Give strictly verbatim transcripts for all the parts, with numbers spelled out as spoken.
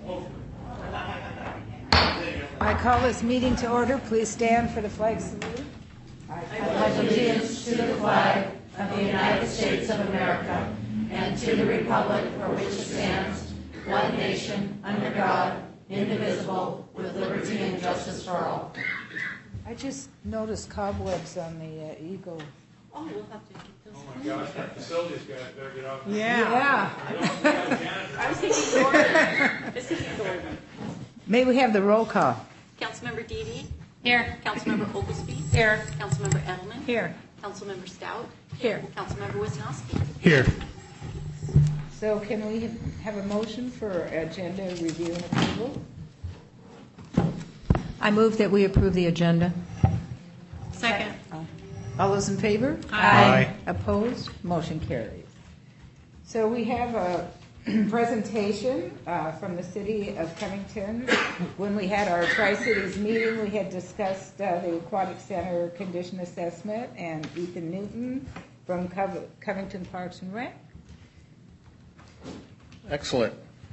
I call this meeting to order. Please stand for the flag salute. I pledge allegiance to the flag of the United States of America and to the republic for which it stands, one nation, under God, indivisible, with liberty and justice for all. I just noticed cobwebs on the uh, Eagle. Oh, we'll have to get those. Oh my gosh, that facility's got to better get off. Yeah. Yeah. I was thinking Gordon. This is Gordon. May we have the roll call? Councilmember Deedy? Here. Councilmember Oglesby? Here. Councilmember Edelman? Here. Councilmember Stout? Here. Councilmember Wisnowski? Here. So can we have a motion for agenda review and approval? I move that we approve the agenda. Second. All those in favor? Aye. Opposed? Motion carries. So we have a presentation uh, from the city of Covington. When we had our Tri-Cities meeting, we had discussed uh, the Aquatic Center condition assessment, and Ethan Newton from Cov- Covington Parks and Rec. Excellent.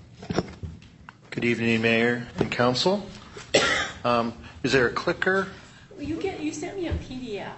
Good evening, Mayor and Council. Um, is there a clicker? You get. You sent me a P D F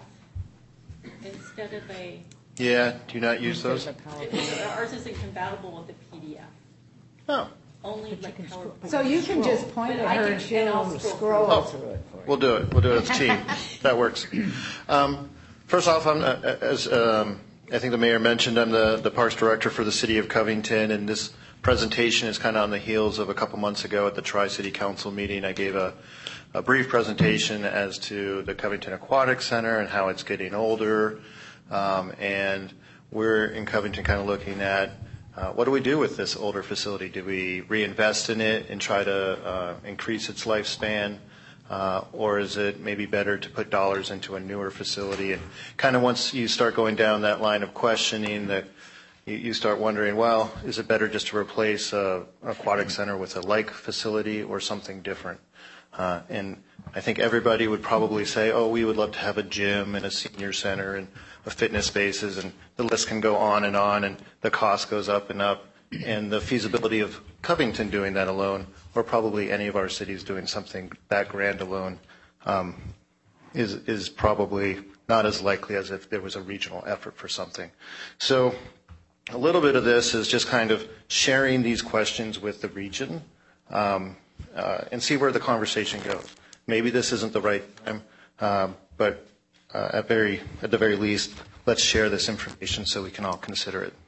instead of a. Yeah, do you not use those? It's, ours isn't compatible with the P D F. No. Only like PowerPoint. So you can just point But at I her can- and she'll and I'll scroll, scroll Oh, through it for you. we'll do it. We'll do it as a team. That works. Um, first off, I'm, uh, as um, I think the mayor mentioned, I'm the, the Parks Director for the City of Covington, and this presentation is kind of on the heels of a couple months ago at the Tri-City Council meeting. I gave a, a brief presentation as to the Covington Aquatic Center and how it's getting older, um, and we're in Covington kind of looking at uh, what do we do with this older facility? Do we reinvest in it and try to uh, increase its lifespan? Uh, or is it maybe better to put dollars into a newer facility? And kind of once you start going down that line of questioning, that you, you start wondering, well, is it better just to replace a, an aquatic center with a like facility or something different? Uh, and I think everybody would probably say, oh, we would love to have a gym and a senior center and a fitness spaces, and the list can go on and on, and the cost goes up and up. And the feasibility of Covington doing that alone, or probably any of our cities doing something that grand alone, um, is is probably not as likely as if there was a regional effort for something. So a little bit of this is just kind of sharing these questions with the region um, uh, and see where the conversation goes. Maybe this isn't the right time, uh, but uh, at very at the very least, let's share this information so we can all consider it.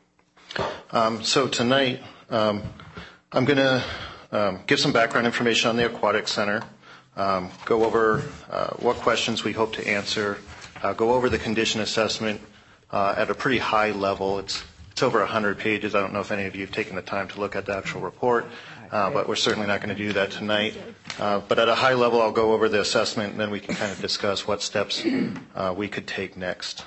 Um, so tonight, um, I'm going to um, give some background information on the Aquatic Center, um, go over uh, what questions we hope to answer, uh, go over the condition assessment uh, at a pretty high level. It's it's over one hundred pages. I don't know if any of you have taken the time to look at the actual report, uh, but we're certainly not going to do that tonight. Uh, but at a high level, I'll go over the assessment, and then we can kind of discuss what steps uh, we could take next.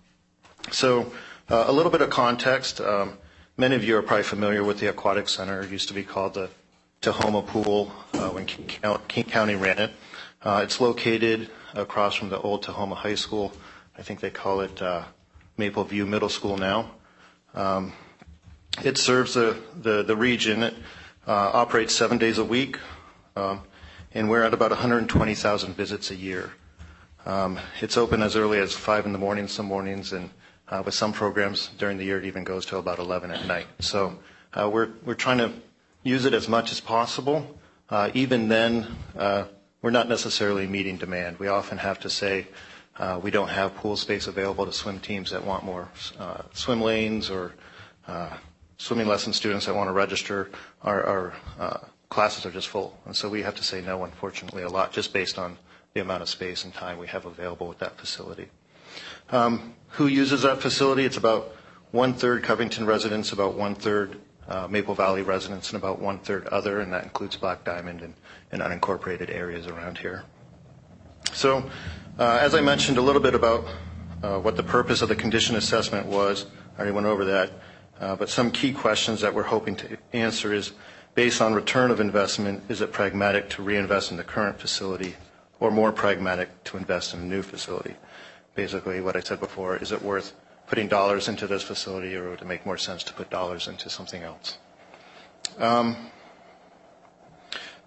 So uh, a little bit of context. Um, many of you are probably familiar with the Aquatic Center. It used to be called the Tahoma Pool uh, when King, King County ran it. Uh, it's located across from the old Tahoma High School. I think they call it uh, Maple View Middle School now. Um, it serves the, the, the region. It uh, operates seven days a week, um, and we're at about one hundred twenty thousand visits a year. Um, it's open as early as five in the morning some mornings, and uh, with some programs during the year it even goes to about eleven at night. So uh, we're we're trying to use it as much as possible. Uh, even then, uh, we're not necessarily meeting demand. We often have to say uh, we don't have pool space available to swim teams that want more uh, swim lanes, or uh, swimming lesson students that want to register. Our, our uh, classes are just full, and so we have to say no, unfortunately, a lot, just based on the amount of space and time we have available with that facility. Um, who uses that facility? It's about one-third Covington residents, about one-third uh, Maple Valley residents, and about one-third other, and that includes Black Diamond and, and unincorporated areas around here. So uh, as I mentioned a little bit about uh, what the purpose of the condition assessment was, I already went over that, uh, but some key questions that we're hoping to answer is, based on return of investment, is it pragmatic to reinvest in the current facility, or more pragmatic to invest in a new facility? Basically what I said before, is it worth putting dollars into this facility, or would it make more sense to put dollars into something else? Um,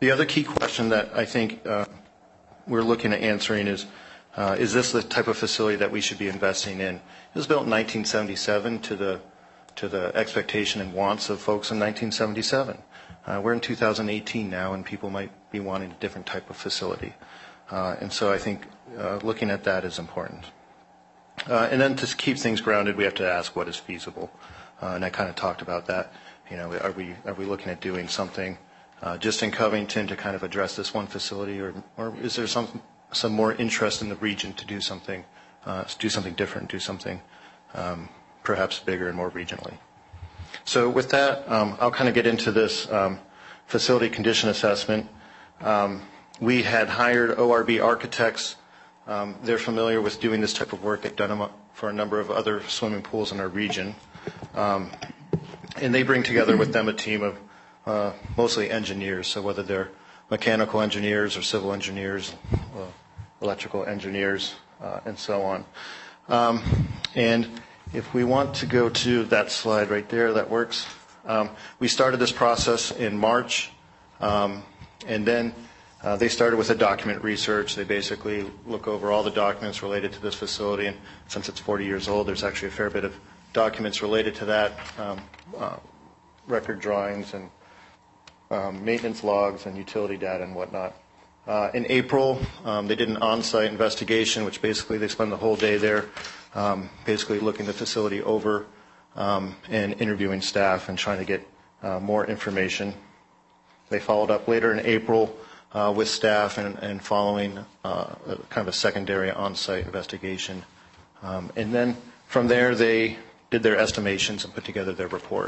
the other key question that I think uh, we're looking at answering is, uh, is this the type of facility that we should be investing in? It was built in nineteen seventy-seven to the to the expectation and wants of folks in nineteen seventy-seven. Uh, we're in two thousand eighteen now, and people might be wanting a different type of facility. Uh, and so I think uh, looking at that is important. Uh, and then to keep things grounded, we have to ask what is feasible. Uh, and I kind of talked about that. You know, are we are we looking at doing something uh, just in Covington to kind of address this one facility, or or is there some some more interest in the region to do something, uh, do something different, do something um, perhaps bigger and more regionally? So with that, um, I'll kind of get into this um, facility condition assessment. Um, we had hired O R B architects. Um, they're familiar with doing this type of work. They've done them for a number of other swimming pools in our region. Um, and they bring together with them a team of uh, mostly engineers, so whether they're mechanical engineers or civil engineers, uh, electrical engineers, uh, and so on. Um, and if we want to go to that slide right there, that works. Um, we started this process in March, um, and then Uh, they started with a document research. They basically look over all the documents related to this facility, and since it's forty years old, there's actually a fair bit of documents related to that, um, uh, record drawings and um, maintenance logs and utility data and whatnot. Uh, in April, um, they did an on-site investigation, which basically they spent the whole day there, um, basically looking the facility over um, and interviewing staff and trying to get uh, more information. They followed up later in April Uh, with staff and, and following uh, a, kind of a secondary on-site investigation. Um, and then from there, they did their estimations and put together their report.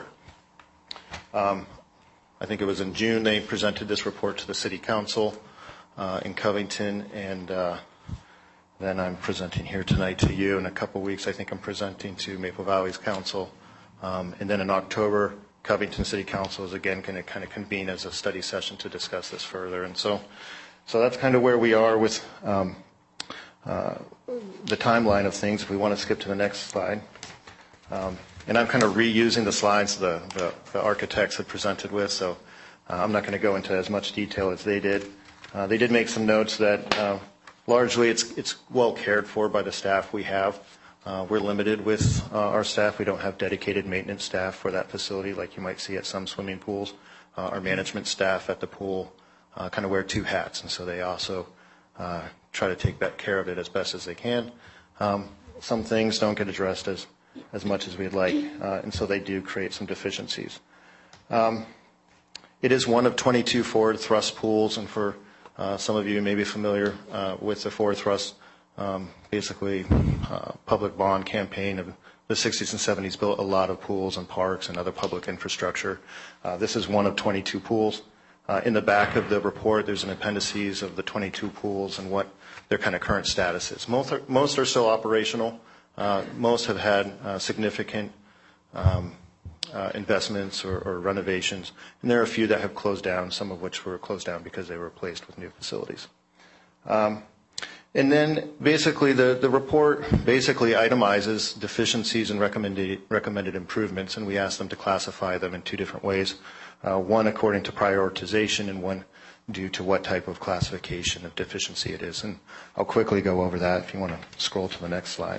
Um, I think it was in June they presented this report to the City Council uh, in Covington, and uh, then I'm presenting here tonight to you. In a couple weeks, I think I'm presenting to Maple Valley's Council. Um, and then in October, Covington City Council is again going to kind of convene as a study session to discuss this further. And so so that's kind of where we are with um, uh, the timeline of things. If we want to skip to the next slide. Um, and I'm kind of reusing the slides the, the, the architects had presented with, so uh, I'm not going to go into as much detail as they did. Uh, they did make some notes that uh, largely it's, it's well cared for by the staff we have. Uh, we're limited with uh, our staff. We don't have dedicated maintenance staff for that facility like you might see at some swimming pools. Uh, our management staff at the pool uh, kind of wear two hats, and so they also uh, try to take care of it as best as they can. Um, some things don't get addressed as, as much as we'd like, uh, and so they do create some deficiencies. Um, it is one of twenty-two forward thrust pools, and for uh, some of you may be familiar uh, with the forward thrust Um, basically uh, public bond campaign of the sixties and seventies built a lot of pools and parks and other public infrastructure. Uh, this is one of twenty-two pools. Uh, in the back of the report, there's an appendices of the twenty-two pools and what their kind of current status is. Most are, most are still operational. Uh, most have had uh, significant um, uh, investments or, or renovations, and there are a few that have closed down, some of which were closed down because they were replaced with new facilities. Um, And then basically the, the report basically itemizes deficiencies and recommended, recommended improvements, and we ask them to classify them in two different ways, uh, one according to prioritization and one due to what type of classification of deficiency it is. And I'll quickly go over that if you want to scroll to the next slide.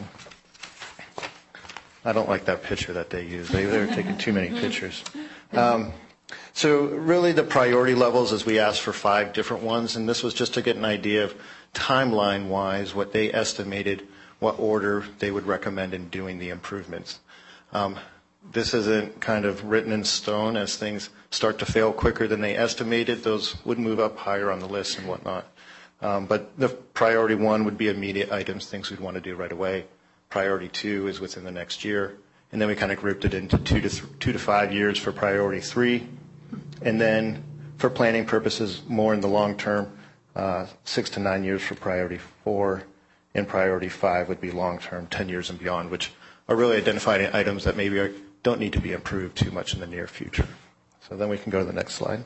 I don't like that picture that they use. They, they're taking too many pictures. Um, so really the priority levels is we asked for five different ones, and this was just to get an idea of timeline-wise what they estimated, what order they would recommend in doing the improvements. Um, this isn't kind of written in stone. As things start to fail quicker than they estimated, those would move up higher on the list and whatnot. Um, but the priority one would be immediate items, things we'd want to do right away. Priority two is within the next year. And then we kind of grouped it into two to, th two to five years for priority three. And then for planning purposes, more in the long term, Uh, six to nine years for priority four, and priority five would be long-term, ten years and beyond, which are really identifying items that maybe are, don't need to be improved too much in the near future. So then we can go to the next slide.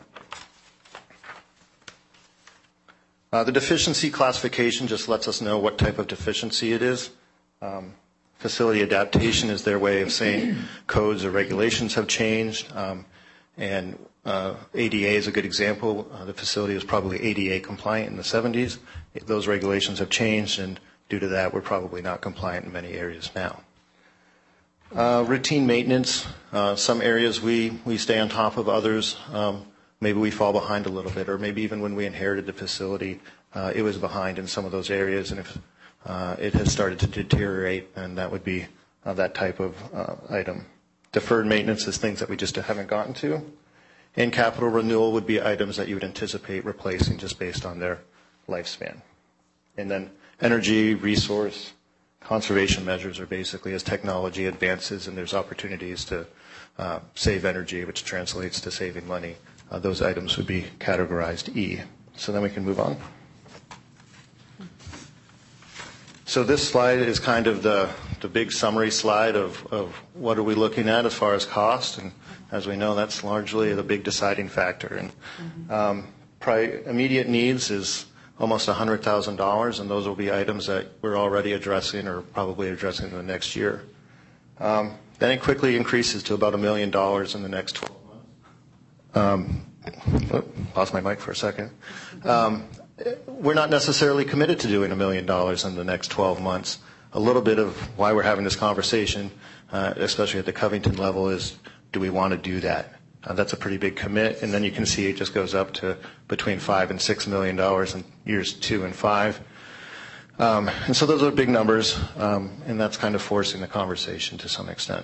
Uh, the deficiency classification just lets us know what type of deficiency it is. Um, facility adaptation is their way of saying codes or regulations have changed, um, and uh, A D A is a good example. Uh, the facility was probably A D A compliant in the seventies. Those regulations have changed, and due to that, we're probably not compliant in many areas now. Uh, routine maintenance, uh, some areas we, we stay on top of, others um, maybe we fall behind a little bit, or maybe even when we inherited the facility, uh, it was behind in some of those areas, and if uh, it has started to deteriorate, and that would be uh, that type of uh, item. Deferred maintenance is things that we just haven't gotten to, and capital renewal would be items that you would anticipate replacing just based on their lifespan. And then energy, resource, conservation measures are basically as technology advances and there's opportunities to uh, save energy, which translates to saving money. Uh, those items would be categorized E. So then we can move on. So this slide is kind of the, the big summary slide of, of what are we looking at as far as cost. And as we know, that's largely the big deciding factor. And um, pri- immediate needs is almost one hundred thousand dollars, and those will be items that we're already addressing or probably addressing in the next year. Um, then it quickly increases to about a million dollars in the next twelve months. Um, oh, lost my mic for a second. Um, we're not necessarily committed to doing a million dollars in the next twelve months. A little bit of why we're having this conversation, uh, especially at the Covington level, is do we want to do that? Uh, that's a pretty big commit, and then you can see it just goes up to between five and six million dollars in years two and five. Um, and so those are big numbers, um, and that's kind of forcing the conversation to some extent.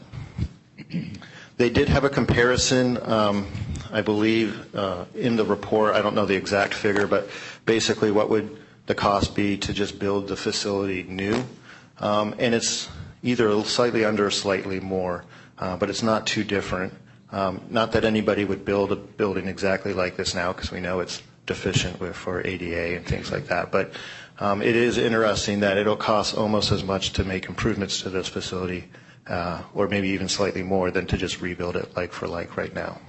They did have a comparison, um, I believe, uh, in the report. I don't know the exact figure, but basically what would the cost be to just build the facility new? Um, and it's either slightly under or slightly more, uh, but it's not too different. Um, not that anybody would build a building exactly like this now, because we know it's deficient with, for A D A and things like that. But um, it is interesting that it'll cost almost as much to make improvements to this facility, uh, or maybe even slightly more than to just rebuild it like for like right now.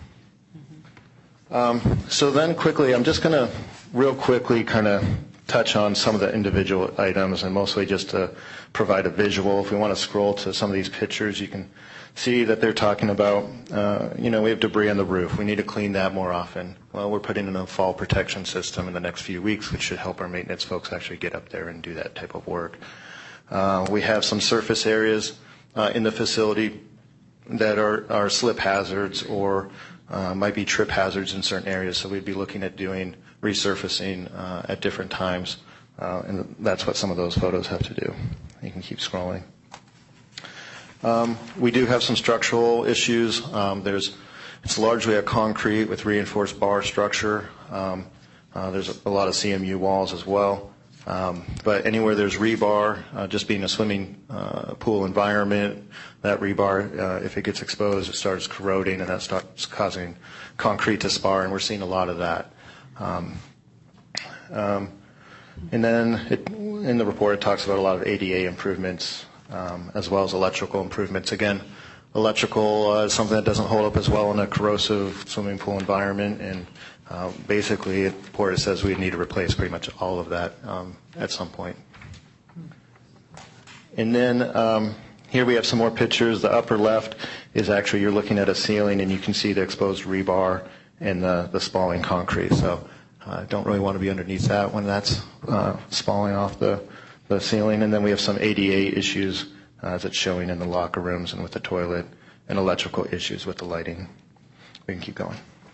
Um, so then quickly, I'm just going to real quickly kind of touch on some of the individual items, and mostly just to provide a visual. If we want to scroll to some of these pictures, you can see that they're talking about, uh, you know, we have debris on the roof. We need to clean that more often. Well, we're putting in a fall protection system in the next few weeks, which should help our maintenance folks actually get up there and do that type of work. Uh, we have some surface areas uh, in the facility that are, are slip hazards or uh, might be trip hazards in certain areas, so we'd be looking at doing resurfacing uh, at different times, uh, and that's what some of those photos have to do. You can keep scrolling. Um, we do have some structural issues. Um, there's, it's largely a concrete with reinforced bar structure. Um, uh, there's a, a lot of C M U walls as well. Um, but anywhere there's rebar, uh, just being a swimming uh, pool environment, that rebar, uh, if it gets exposed, it starts corroding, and that starts causing concrete to spar, and we're seeing a lot of that. Um, um, and then it, in the report, it talks about a lot of A D A improvements, Um, as well as electrical improvements. Again, electrical uh, is something that doesn't hold up as well in a corrosive swimming pool environment, and uh, basically the report says we need to replace pretty much all of that um, at some point. And then um, here we have some more pictures. The upper left is actually, you're looking at a ceiling, and you can see the exposed rebar and the, the spalling concrete. So I uh, don't really want to be underneath that when that's uh, spalling off the the ceiling. And then we have some A D A issues uh, that's showing in the locker rooms and with the toilet, and electrical issues with the lighting. We can keep going.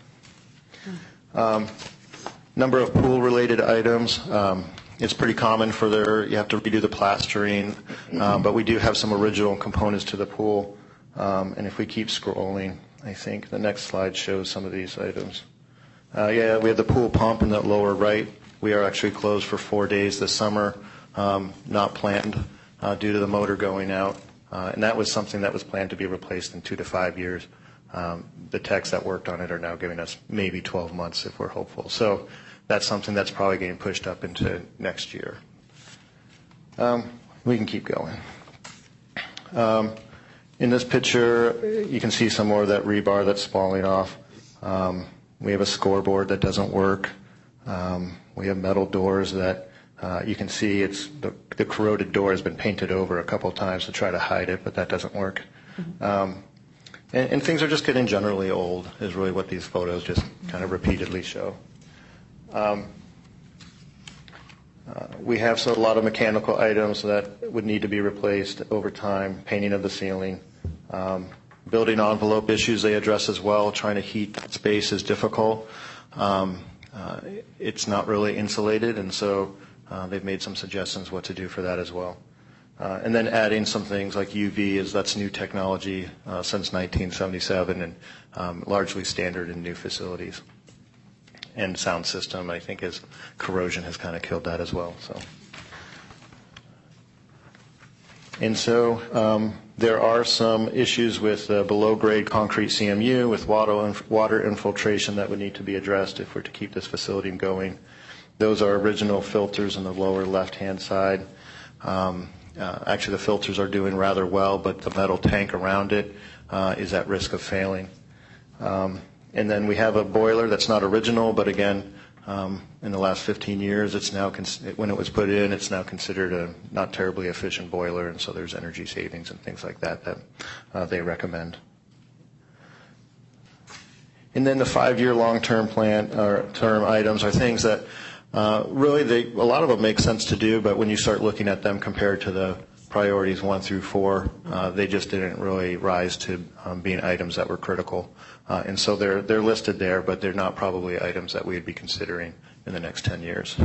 Um, number of pool-related items. Um, it's pretty common for their, you have to redo the plastering, um, but we do have some original components to the pool. Um, and if we keep scrolling, I think the next slide shows some of these items. Uh, yeah, we have the pool pump in the lower right. We are actually closed for four days this summer. Um, not planned uh, due to the motor going out, uh, and that was something that was planned to be replaced in two to five years. Um, the techs that worked on it are now giving us maybe twelve months if we're hopeful. So that's something that's probably getting pushed up into next year. Um, we can keep going. Um, in this picture, you can see some more of that rebar that's falling off. Um, we have a scoreboard that doesn't work. Um, we have metal doors that Uh, you can see it's the, the corroded door has been painted over a couple of times to try to hide it, but that doesn't work. Um, and, and things are just getting generally old, is really what these photos just kind of repeatedly show. Um, uh, we have so, a lot of mechanical items that would need to be replaced over time, painting of the ceiling. Um, building envelope issues they address as well. Trying to heat space is difficult. Um, uh, it's not really insulated, and so uh, they've made some suggestions what to do for that as well. Uh, and then adding some things like U V, is that's new technology uh, since nineteen seventy-seven and um, largely standard in new facilities. And sound system, I think, is corrosion has kind of killed that as well. So, and so um, there are some issues with uh, below-grade concrete C M U, with water water infiltration that would need to be addressed if we're to keep this facility going. Those are original filters on the lower left-hand side. Um, uh, actually, the filters are doing rather well, but the metal tank around it uh, is at risk of failing. Um, And then we have a boiler that's not original, but again, um, in the last fifteen years, it's now cons- when it was put in, it's now considered a not terribly efficient boiler, and so there's energy savings and things like that that uh, they recommend. And then the five-year long-term plan or term items are things that uh, really they a lot of them make sense to do, but when you start looking at them compared to the priorities one through four, uh, they just didn't really rise to um, being items that were critical. Uh, and so they're, they're listed there, but they're not probably items that we'd be considering in the next ten years.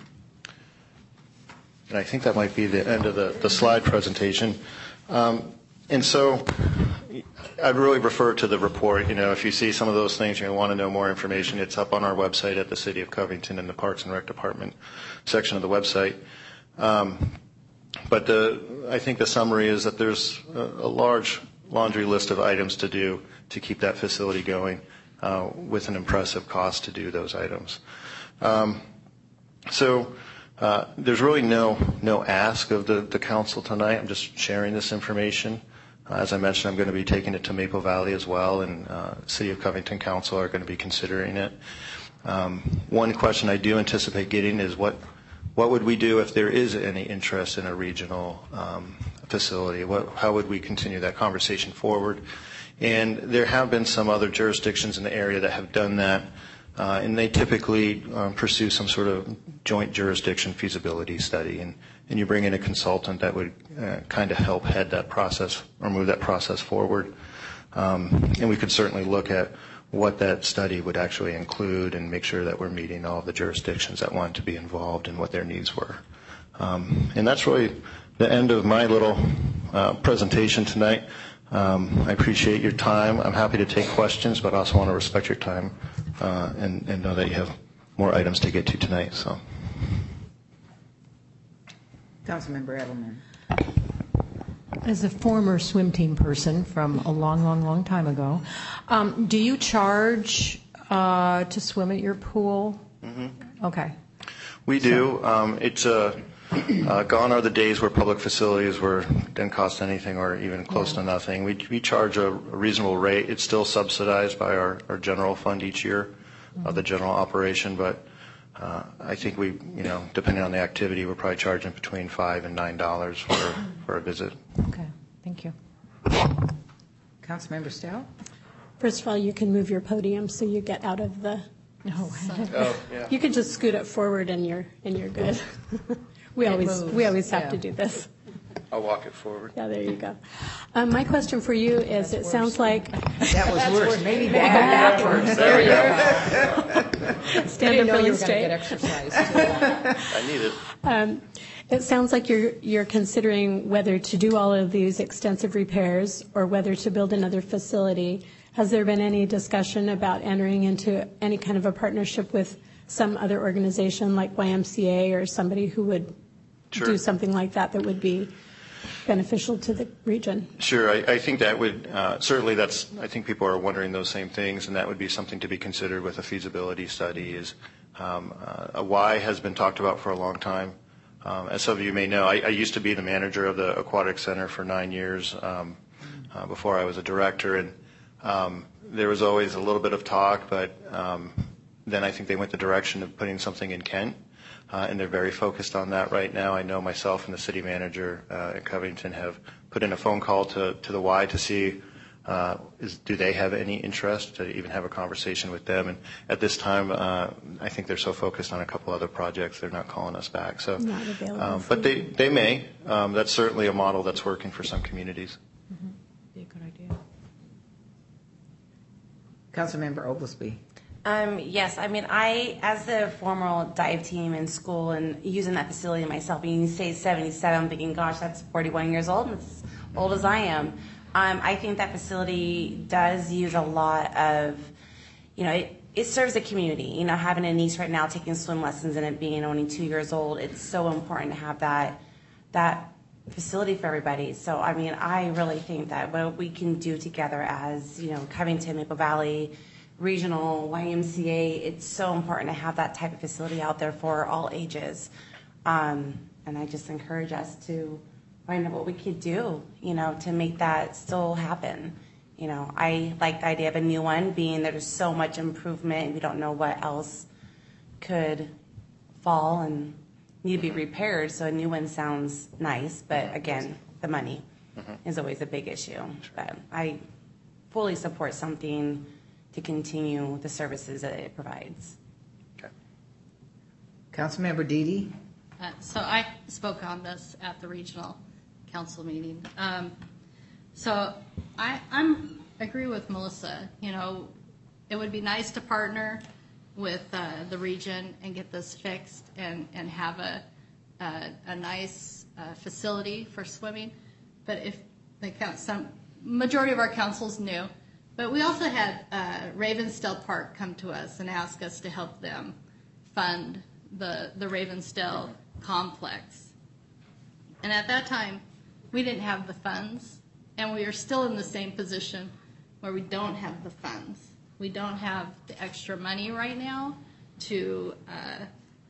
And I think that might be the end of the, the slide presentation. Um, and so I'd really refer to the report. You know, if you see some of those things, you want to know more information, it's up on our website at the City of Covington in the Parks and Rec Department section of the website. Um, But the, I think the summary is that there's a, a large laundry list of items to do to keep that facility going uh, with an impressive cost to do those items. Um, so uh, there's really no no ask of the, the council tonight. I'm just sharing this information. Uh, as I mentioned, I'm going to be taking it to Maple Valley as well, and uh, City of Covington Council are going to be considering it. Um, one question I do anticipate getting is what What would we do if there is any interest in a regional um, facility? What, how would we continue that conversation forward? And there have been some other jurisdictions in the area that have done that, uh, and they typically um, pursue some sort of joint jurisdiction feasibility study, and, and you bring in a consultant that would uh, kind of help head that process or move that process forward. Um, and we could certainly look at what that study would actually include and make sure that we're meeting all of the jurisdictions that want to be involved and what their needs were. Um, and that's really the end of my little uh, presentation tonight. Um, I appreciate your time. I'm happy to take questions, but I also want to respect your time uh, and, and know that you have more items to get to tonight. So, Councilmember Edelman. As a former swim team person from a long, long, long time ago, um, do you charge uh, to swim at your pool? Mm-hmm. Okay. We do. Um, it's a, uh, gone are the days where public facilities were didn't cost anything or even close yeah. to nothing. We we charge a reasonable rate. It's still subsidized by our, our general fund each year, mm-hmm. of the general operation, but uh, I think we, you know, depending on the activity, we're probably charging between five and nine dollars for for a visit. Okay, thank you. Councilmember Stout. First of all, you can move your podium so you get out of the. Oh, oh yeah. You could just scoot it forward and you're and you're good. we It always moves, we always have yeah. to do this. I'll walk it forward. Yeah, there you go. Um, my question for you is: It sounds like That was worse. Maybe backwards. There we go. stand up really straight. exercise. I need it. Um, it sounds like you're you're considering whether to do all of these extensive repairs or whether to build another facility. Has there been any discussion about entering into any kind of a partnership with some other organization like Y M C A or somebody who would Sure. do something like that that would be beneficial to the region? Sure. I, I think that would, uh, certainly that's, I think people are wondering those same things, and that would be something to be considered with a feasibility study. Is um, uh, a Y has been talked about for a long time. Um, as some of you may know, I, I used to be the manager of the Aquatic Center for nine years um, uh, before I was a director, and um, there was always a little bit of talk, but um, then I think they went the direction of putting something in Kent. Uh, and they're very focused on that right now. I know myself and the city manager uh, in Covington have put in a phone call to, to the Y to see uh, is, do they have any interest to even have a conversation with them? And at this time, uh, I think they're so focused on a couple other projects, they're not calling us back. So, Not available um, for but they, you. they may. Um, that's certainly a model that's working for some communities. Be a good idea. Councilmember Oglesby. Um, yes, I mean, I, as a former dive team in school and using that facility myself, and you say seventy-seven, I'm thinking, gosh, that's forty-one years old, and it's as old as I am. Um, I think that facility does use a lot of, you know, it, it serves the community. You know, having a niece right now taking swim lessons and it being only two years old, it's so important to have that, that facility for everybody. So, I mean, I really think that what we can do together as, you know, Covington, Maple Valley, Regional, Y M C A, it's so important to have that type of facility out there for all ages. Um, and I just encourage us to find out what we could do, you know, to make that still happen. You know, I like the idea of a new one, being there's so much improvement and we don't know what else could fall and need to be repaired. So a new one sounds nice, but again, the money mm-hmm. is always a big issue. But I fully support something to continue the services that it provides. Okay. Councilmember Dede. Uh, so I spoke on this at the regional council meeting. Um, so I I'm agree with Melissa. You know, it would be nice to partner with uh, the region and get this fixed and, and have a a, a nice uh, facility for swimming. But if the some majority of our council's new. But we also had uh, Ravensdale Park come to us and ask us to help them fund the, the Ravensdale complex. And at that time, we didn't have the funds, and we are still in the same position where we don't have the funds. We don't have the extra money right now to uh,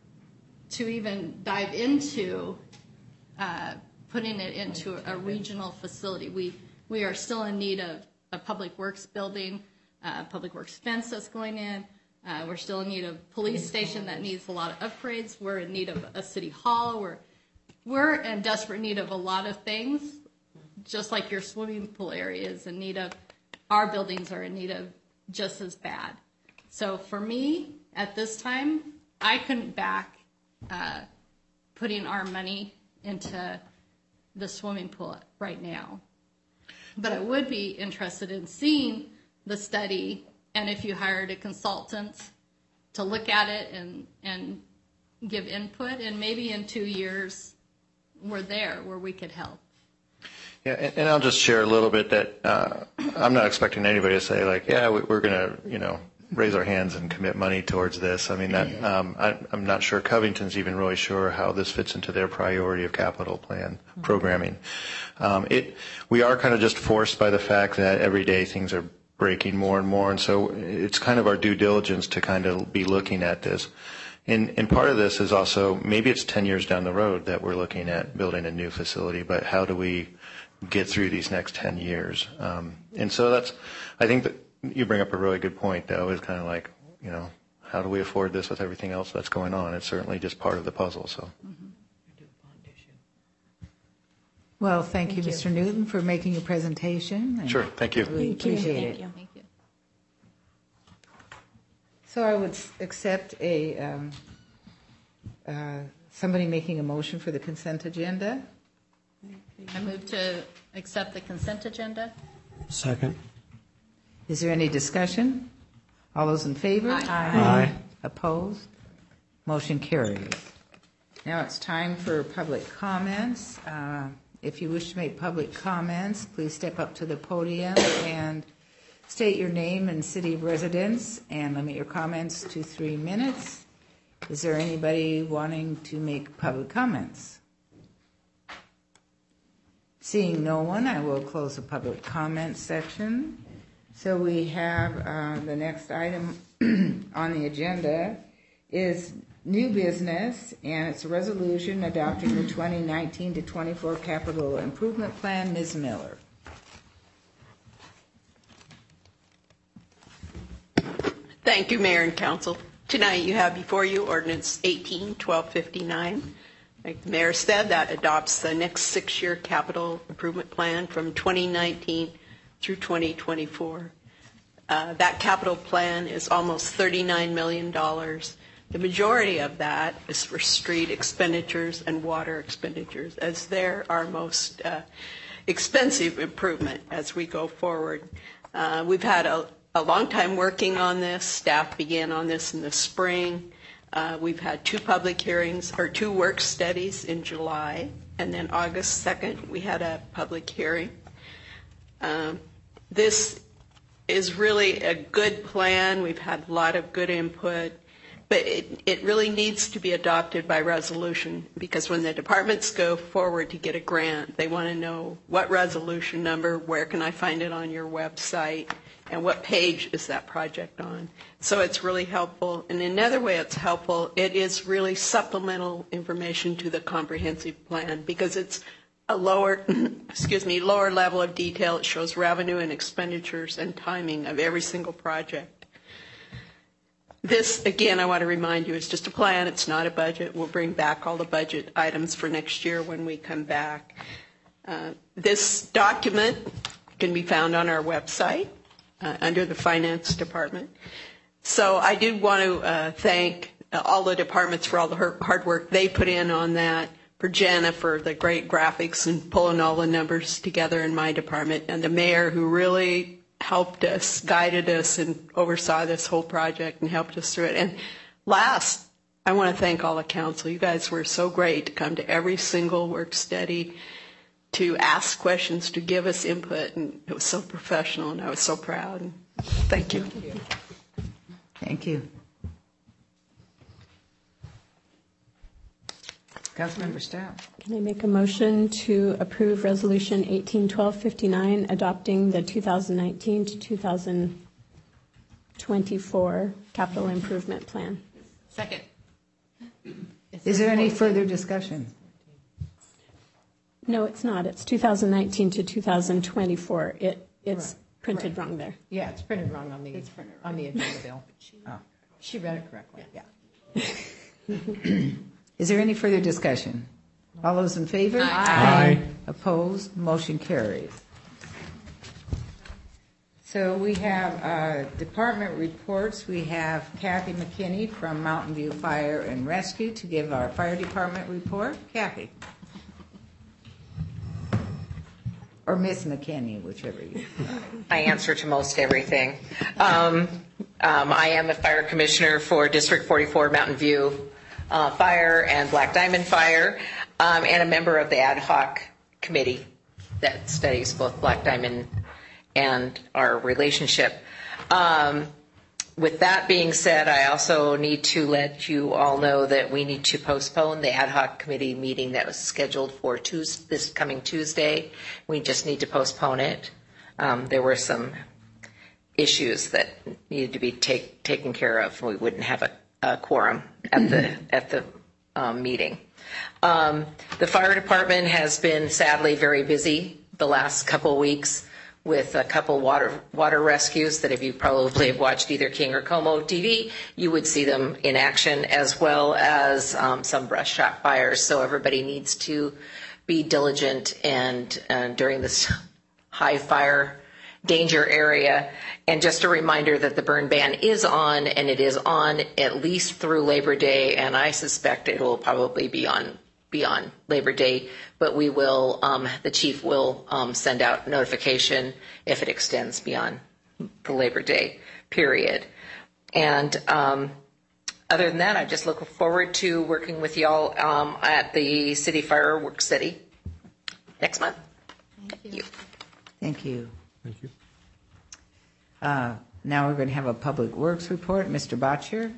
to even dive into uh, putting it into a regional facility. We we are still in need of a public works building, uh, public works fence that's going in. Uh, we're still in need of a police station that needs a lot of upgrades. We're in need of a city hall. We're, we're in desperate need of a lot of things, just like your swimming pool area is in need of. Our buildings are in need of just as bad. So for me, at this time, I couldn't back uh, putting our money into the swimming pool right now. But I would be interested in seeing the study, and if you hired a consultant to look at it and and give input, and maybe in two years we're there where we could help. Yeah, and, and I'll just share a little bit that uh, I'm not expecting anybody to say like, yeah, we, we're going to, you know, raise our hands and commit money towards this. I mean, that um, I, I'm not sure Covington's even really sure how this fits into their priority of capital plan programming. Um, it, we are kind of just forced by the fact that every day things are breaking more and more, and so it's kind of our due diligence to kind of be looking at this. And, and part of this is also, maybe it's ten years down the road that we're looking at building a new facility, but how do we get through these next ten years? Um, and so that's, I think that you bring up a really good point, though, is kind of like, you know, how do we afford this with everything else that's going on? It's certainly just part of the puzzle. So. Mm-hmm. Well, thank, Thank you, you. Mister Newton, for making your presentation. and Sure, thank you. We Thank you. appreciate Thank it. you. Thank you. So I would s- accept a, um, uh, somebody making a motion for the consent agenda. I move to accept the consent agenda. Second. Is there any discussion? All those in favor? Aye. Aye. Opposed? Motion carries. Now it's time for public comments. Uh, If you wish to make public comments, please step up to the podium and state your name and city of residence and limit your comments to three minutes. Is there anybody wanting to make public comments? Seeing no one, I will close the public comment section. So we have uh, the next item on the agenda is new business, and it's a resolution adopting the twenty nineteen to twenty-four capital improvement plan. Miz Miller. Thank you, Mayor and Council. Tonight you have before you ordinance eighteen twelve fifty-nine. Like the Mayor said, that adopts the next six-year capital improvement plan from twenty nineteen through twenty twenty-four. Uh, that capital plan is almost thirty-nine million dollars. The majority of that is for street expenditures and water expenditures, as they're our most uh, expensive improvement as we go forward. Uh, we've had a, a long time working on this. Staff began on this in the spring. Uh, we've had two public hearings, or two work studies in July, and then August second we had a public hearing. Um, this is really a good plan. We've had a lot of good input, but it, it really needs to be adopted by resolution, because when the departments go forward to get a grant, they want to know what resolution number, where can I find it on your website, and what page is that project on. So it's really helpful. And another way it's helpful, it is really supplemental information to the comprehensive plan, because it's a lower, excuse me, lower level of detail. It shows revenue and expenditures and timing of every single project. This, again, I want to remind you, is just a plan. It's not a budget. We'll bring back all the budget items for next year when we come back. Uh, this document can be found on our website uh, under the Finance Department. So I do want to uh, thank uh, all the departments for all the hard work they put in on that, for Jenna for the great graphics and pulling all the numbers together in my department, and the mayor who really helped us, guided us, and oversaw this whole project and helped us through it. And last, I want to thank all the council. You guys were so great to come to every single work study, to ask questions, to give us input, and it was so professional, and I was so proud. And thank you. Thank you. Thank you. Councilmember Stout. Can I make a motion to approve Resolution eighteen twelve fifty-nine, adopting the two thousand nineteen to two thousand twenty-four capital improvement plan? Second. Is there any further discussion? No, it's not. It's two thousand nineteen to two thousand twenty-four. It It's Right. printed wrong there. Yeah, it's printed wrong on the, on the agenda bill. Oh. She read it correctly, yeah. Is there any further discussion? All those in favor? Aye. Opposed? Motion carries. So we have uh, department reports. We have Kathy McKinney from Mountain View Fire and Rescue to give our fire department report. Kathy. Or Miss McKinney, whichever you. I answer to most everything. Um, um, I am a fire commissioner for District forty-four Mountain View uh, Fire and Black Diamond Fire, um, and a member of the ad hoc committee that studies both Black Diamond and our relationship. Um, with that being said, I also need to let you all know that we need to postpone the ad hoc committee meeting that was scheduled for Tuesday, this coming Tuesday. We just need to postpone it. Um, there were some issues that needed to be take, taken care of. We wouldn't have a, a quorum at the at the um, meeting. Um, the fire department has been sadly very busy the last couple weeks with a couple water water rescues that if you probably have watched either King or Como T V, you would see them in action, as well as um, some brush shop fires. So everybody needs to be diligent and uh, during this high fire danger area. And just a reminder that the burn ban is on, and it is on at least through Labor Day, and I suspect it will probably be on beyond Labor Day, but we will, um, the chief will um, send out notification if it extends beyond the Labor Day period. And um, other than that, I just look forward to working with y'all um, at the City Fireworks City next month. Thank you. Thank you. Thank you. Uh, now we're going to have a public works report. Mister Botcher.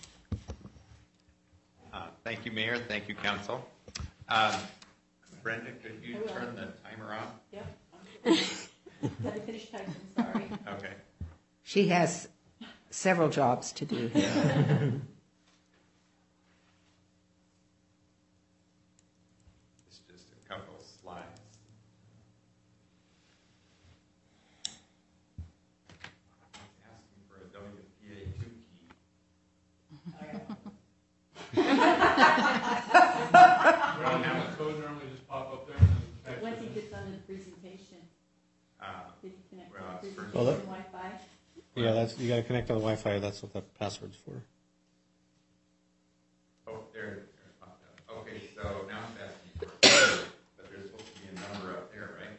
Uh, thank you, Mayor. Thank you, Council. Um, Brenda, could you turn the timer off? Yep. Did I finish typing? Sorry. Okay. She has several jobs to do here. It's just a couple of slides. It's asking for a W P A two key. Well, the code normally just pop up there. And then Once he gets on the presentation, Uh, did he connect? Well, that- Wi-Fi? Yeah, that's, you gotta connect to the Wi-Fi, that's what the password's for. Oh, there, there it popped up. Okay, so now it's asking for a code, but there's supposed to be a number up there, right?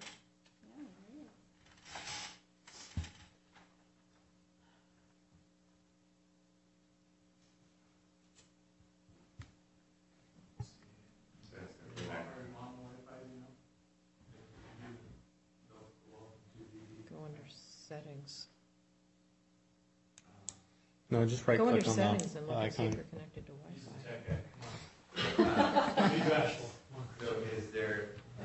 So it's gonna go back. Go under settings. No, just right Go under click on settings the and look and see if icon. you're connected to Wi-Fi. So is there?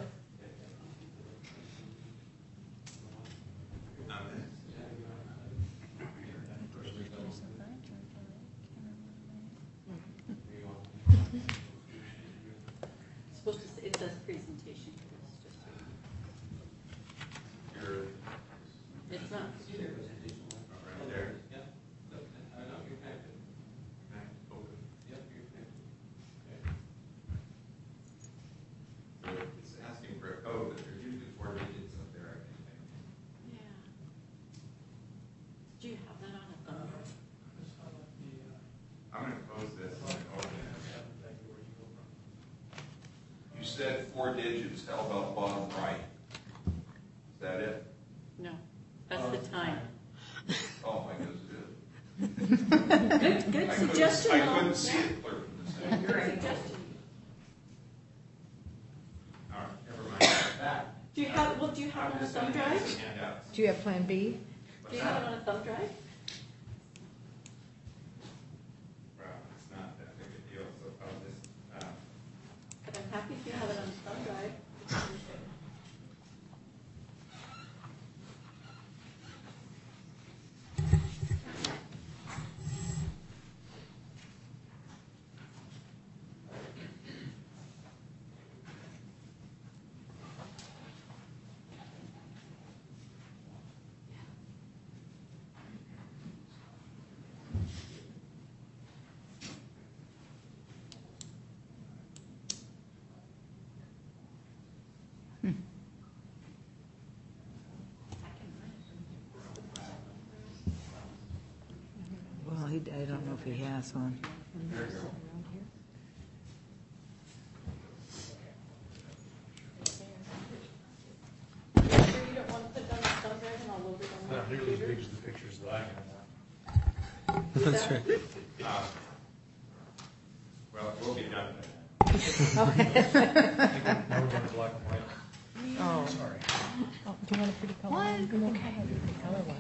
Um, It's supposed to, say- it says presentation. It's just, You're it's not. right there. So it's asking for a code, but there's usually four digits up there, I think. Yeah. Do you have that on a thumb drive? I'm gonna close this and open it. You said four digits, how about bottom right? Is that it? No, that's the time. Oh, I guess it is. Good, good I couldn't- suggestion. I Mom. couldn't see it clear from the side. Good suggestion. All right, never mind. Do you have, well, do you have I'm it on a just thumb gonna drive? use the handouts. Do you have Plan B? Do you have it on a thumb drive? Well, it's not that big a deal, so I'll just, um, But I'm happy if you have it on a thumb drive. Well, he, I don't know if he has one. Sure you don't want to put it on a thumb drive and I'll load it on my computer? the pictures that I have. That's right. um, well, we'll be done with that. Now we're going to black and white. Oh. Sorry. Oh, do you want a pretty color one? Okay. A pretty color one.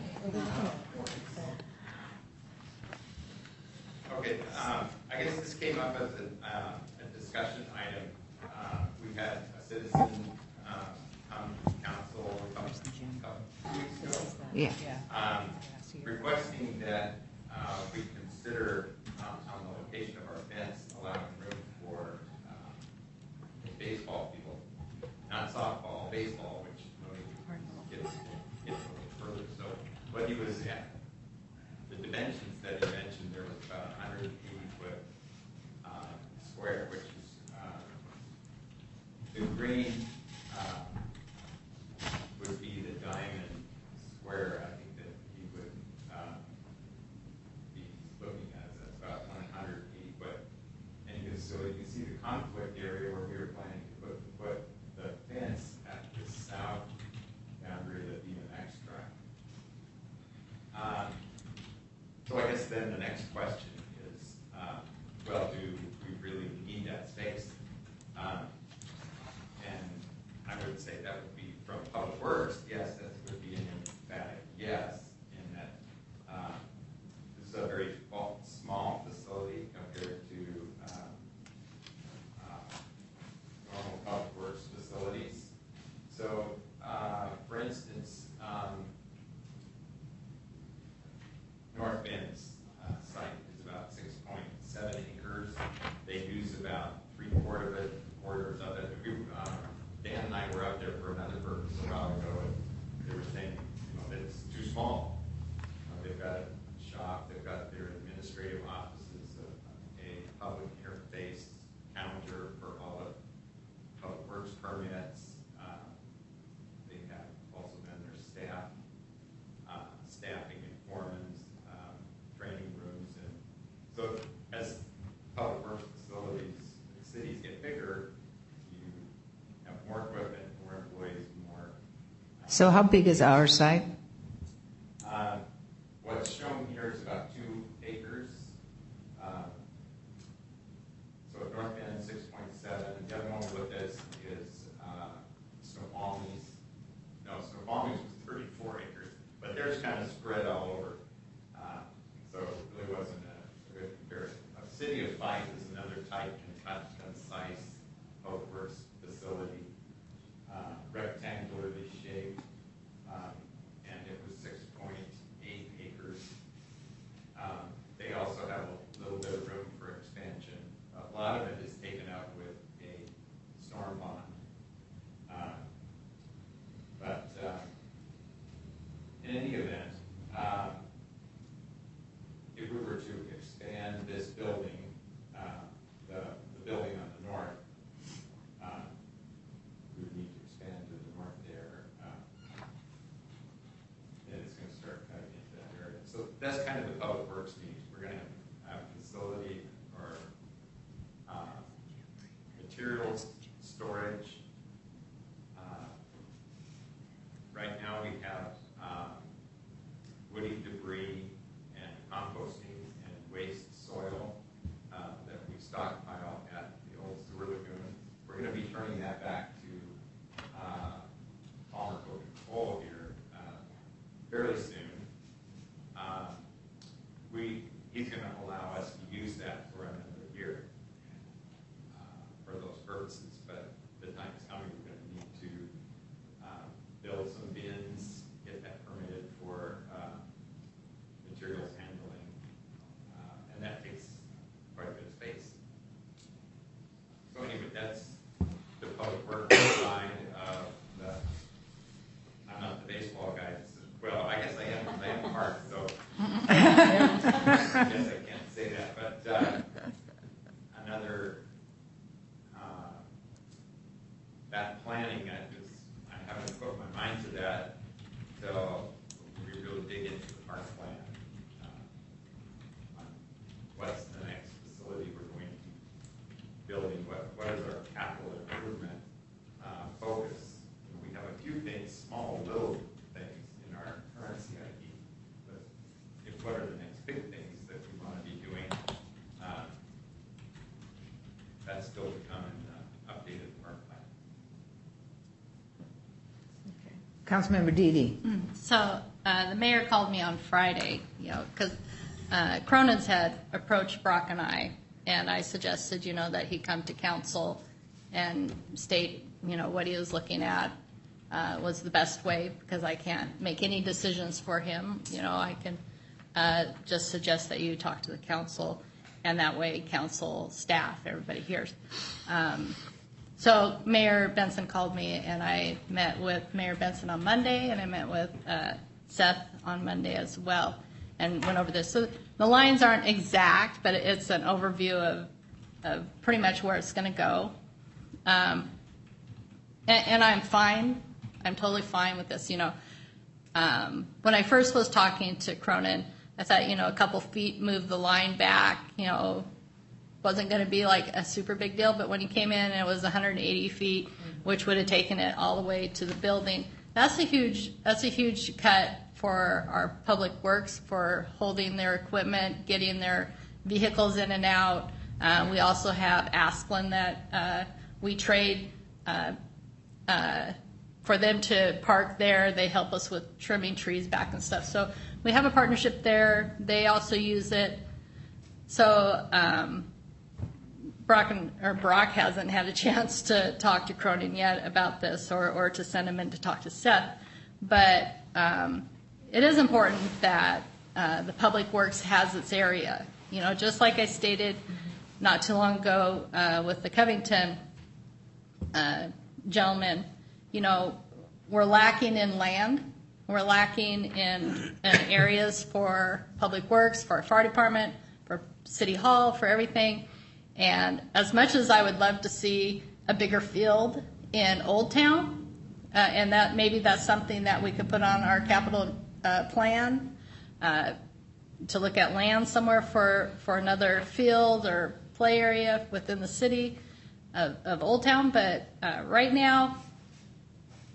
Okay, um, I guess this came up as a, um, a discussion item. Uh, we had a citizen, um, come to council a couple, couple weeks ago. Yeah. Um, requesting that, uh, we consider, um, on the location of our fence, allowing room for, um, baseball people, not softball, baseball, which nobody gets, gets a little further. So what he was at, the dimensions that he mentioned, there was about one hundred eighty foot uh, square, which is uh, the green uh, would be the diamond square. I think that he would uh, be looking at. That's about one hundred eighty foot. And you can, so you can see the conflict area where we were planning to put, put the fence at the south boundary of the B M X track. Um, So I guess then the next question is, um, well, do we really need that space? Um, and I would say that would be from Public Works, yes, that would be an emphatic yes, in that uh, this is a very small facility compared to um, uh, So how big is our site? Uh, What's shown here is about two acres. Um, So at North Bend, six point seven. The other one we looked at is is, uh, Snoqualmie's. No, Snoqualmie's was thirty-four acres, but theirs kind of spread all over. Uh, So it really wasn't a a good comparison. A City of Fife is another type and concise public works facility, uh, rectangularly shaped. Um, and it was six point eight acres. Um, They also have a little bit of room for expansion. A lot of it is taken up with a storm pond. Um, But um, in any event, um, if we were to expand this building, uh, the the building on the north, uh, we would need to expand to the north there. uh, And it's going to start cutting into that area. So that's kind of the public works needs. We're going to have a facility or uh, materials storage. Uh, Right now we have um, woody debris and composting and waste soil uh, that we stockpile at the old sewer lagoon. We're going to be turning that back to uh, Palmer Coca-Cola here uh, fairly soon. Um, we he's going to allow us to use that for another year uh, for those purposes, but the time is coming. We're going to need to uh, build some bins, get that permitted for uh, materials handling, uh, and that takes quite a bit of space. So anyway, that's the public works side of the. I'm not the baseball guy. Well, I guess I am. I am part, so I guess I can't say that. But uh, another uh, that planning, I just I haven't put my mind to that until we really dig into the park plan. Uh, on what's the next facility we're going to be building? What what is our capital improvement uh, focus? We have a few things, small little things in our current C I P, but if what are the next big things that we want to be doing? Uh, that's still to come in the updated park plan. Councilmember Dede. So uh, the mayor called me on Friday, you know, because uh, Cronin's had approached Brock and I, and I suggested, you know, that he come to council and state, you know, what he was looking at uh, was the best way, because I can't make any decisions for him. You know, I can uh, just suggest that you talk to the council, and that way council, staff, everybody hears. Um, So Mayor Benson called me, and I met with Mayor Benson on Monday, and I met with uh, Seth on Monday as well, and went over this. So the lines aren't exact, but it's an overview of, of pretty much where it's going to go. Um, and, and I'm fine. I'm totally fine with this. You know, um, when I first was talking to Cronin, I thought, you know, a couple feet move the line back, you know, wasn't going to be like a super big deal, but when he came in and it was one hundred eighty feet, which would have taken it all the way to the building, that's a huge that's a huge cut for our public works, for holding their equipment, getting their vehicles in and out. Uh, we also have Asplin that uh, we trade uh, uh, for them to park there. They help us with trimming trees back and stuff. So we have a partnership there. They also use it. So um, Brock, and, or Brock hasn't had a chance to talk to Cronin yet about this, or, or to send him in to talk to Seth. But um, it is important that uh, the Public Works has its area. You know, just like I stated not too long ago uh, with the Covington uh, gentleman, you know, we're lacking in land. We're lacking in, in areas for Public Works, for our fire department, for City Hall, for everything. And as much as I would love to see a bigger field in Old Town, uh, and that maybe that's something that we could put on our capital uh, plan, uh, to look at land somewhere for, for another field or play area within the city of, of Old Town. But uh, right now,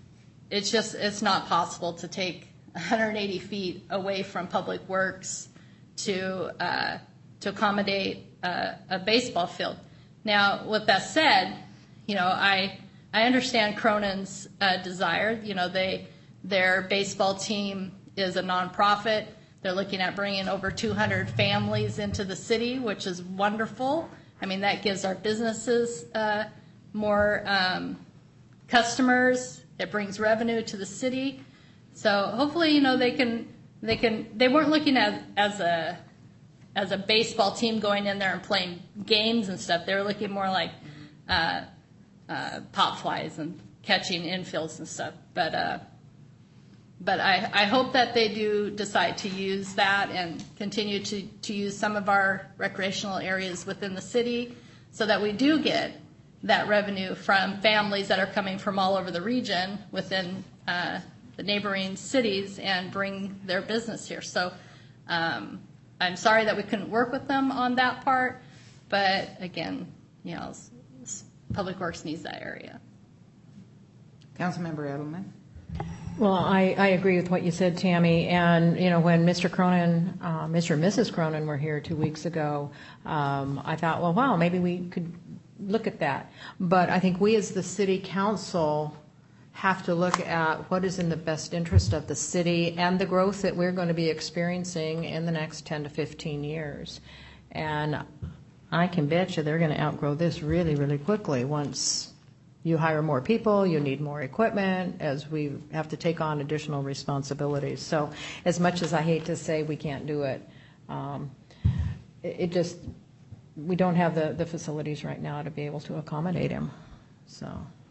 it's just, it's not possible to take one hundred eighty feet away from Public Works to, uh, to accommodate uh, a baseball field. Now, with that said, you know, I, I understand Cronin's uh, desire. You know, they, their baseball team is a nonprofit. They're looking at bringing over two hundred families into the city, which is wonderful. I mean, that gives our businesses uh, more um, customers. It brings revenue to the city. So hopefully, you know, they can, they can, they weren't looking at as a, as a baseball team going in there and playing games and stuff. They were looking more like uh, uh, pop flies and catching infields and stuff. But, uh, But I, I hope that they do decide to use that and continue to, to use some of our recreational areas within the city so that we do get that revenue from families that are coming from all over the region within uh, the neighboring cities and bring their business here. So um, I'm sorry that we couldn't work with them on that part, but again, you know, Public Works needs that area. Councilmember Edelman. Well, I, I agree with what you said, Tammy. And, you know, when Mister Cronin, uh, Mister and Missus Cronin were here two weeks ago, um, I thought, well, wow, maybe we could look at that. But I think we as the city council have to look at what is in the best interest of the city and the growth that we're going to be experiencing in the next ten to fifteen years. And I can bet you they're going to outgrow this really, really quickly once you hire more people, you need more equipment, as we have to take on additional responsibilities. So as much as I hate to say we can't do it, um, it, it just, we don't have the, the facilities right now to be able to accommodate him. So.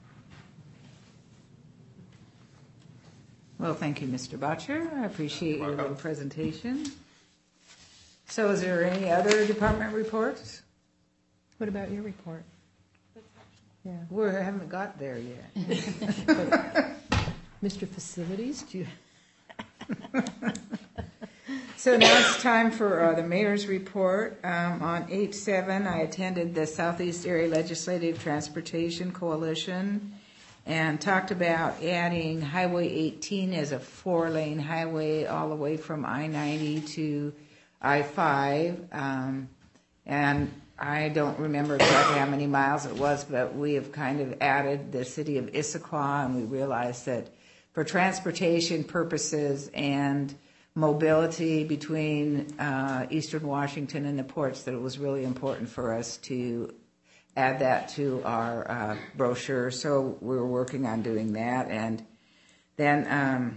Well, thank you, Mister Botcher. I appreciate your little presentation. So is there any other department reports? What about your report? Yeah. We haven't got there yet. Mister Facilities, do you? So now it's time for uh, the mayor's report. Um, on eight seven, I attended the Southeast Area Legislative Transportation Coalition and talked about adding Highway eighteen as a four-lane highway all the way from I ninety to I five. Um, and I don't remember exactly how many miles it was, but we have kind of added the city of Issaquah, and we realized that for transportation purposes and mobility between uh, Eastern Washington and the ports, that it was really important for us to add that to our uh, brochure. So we were working on doing that. And then um,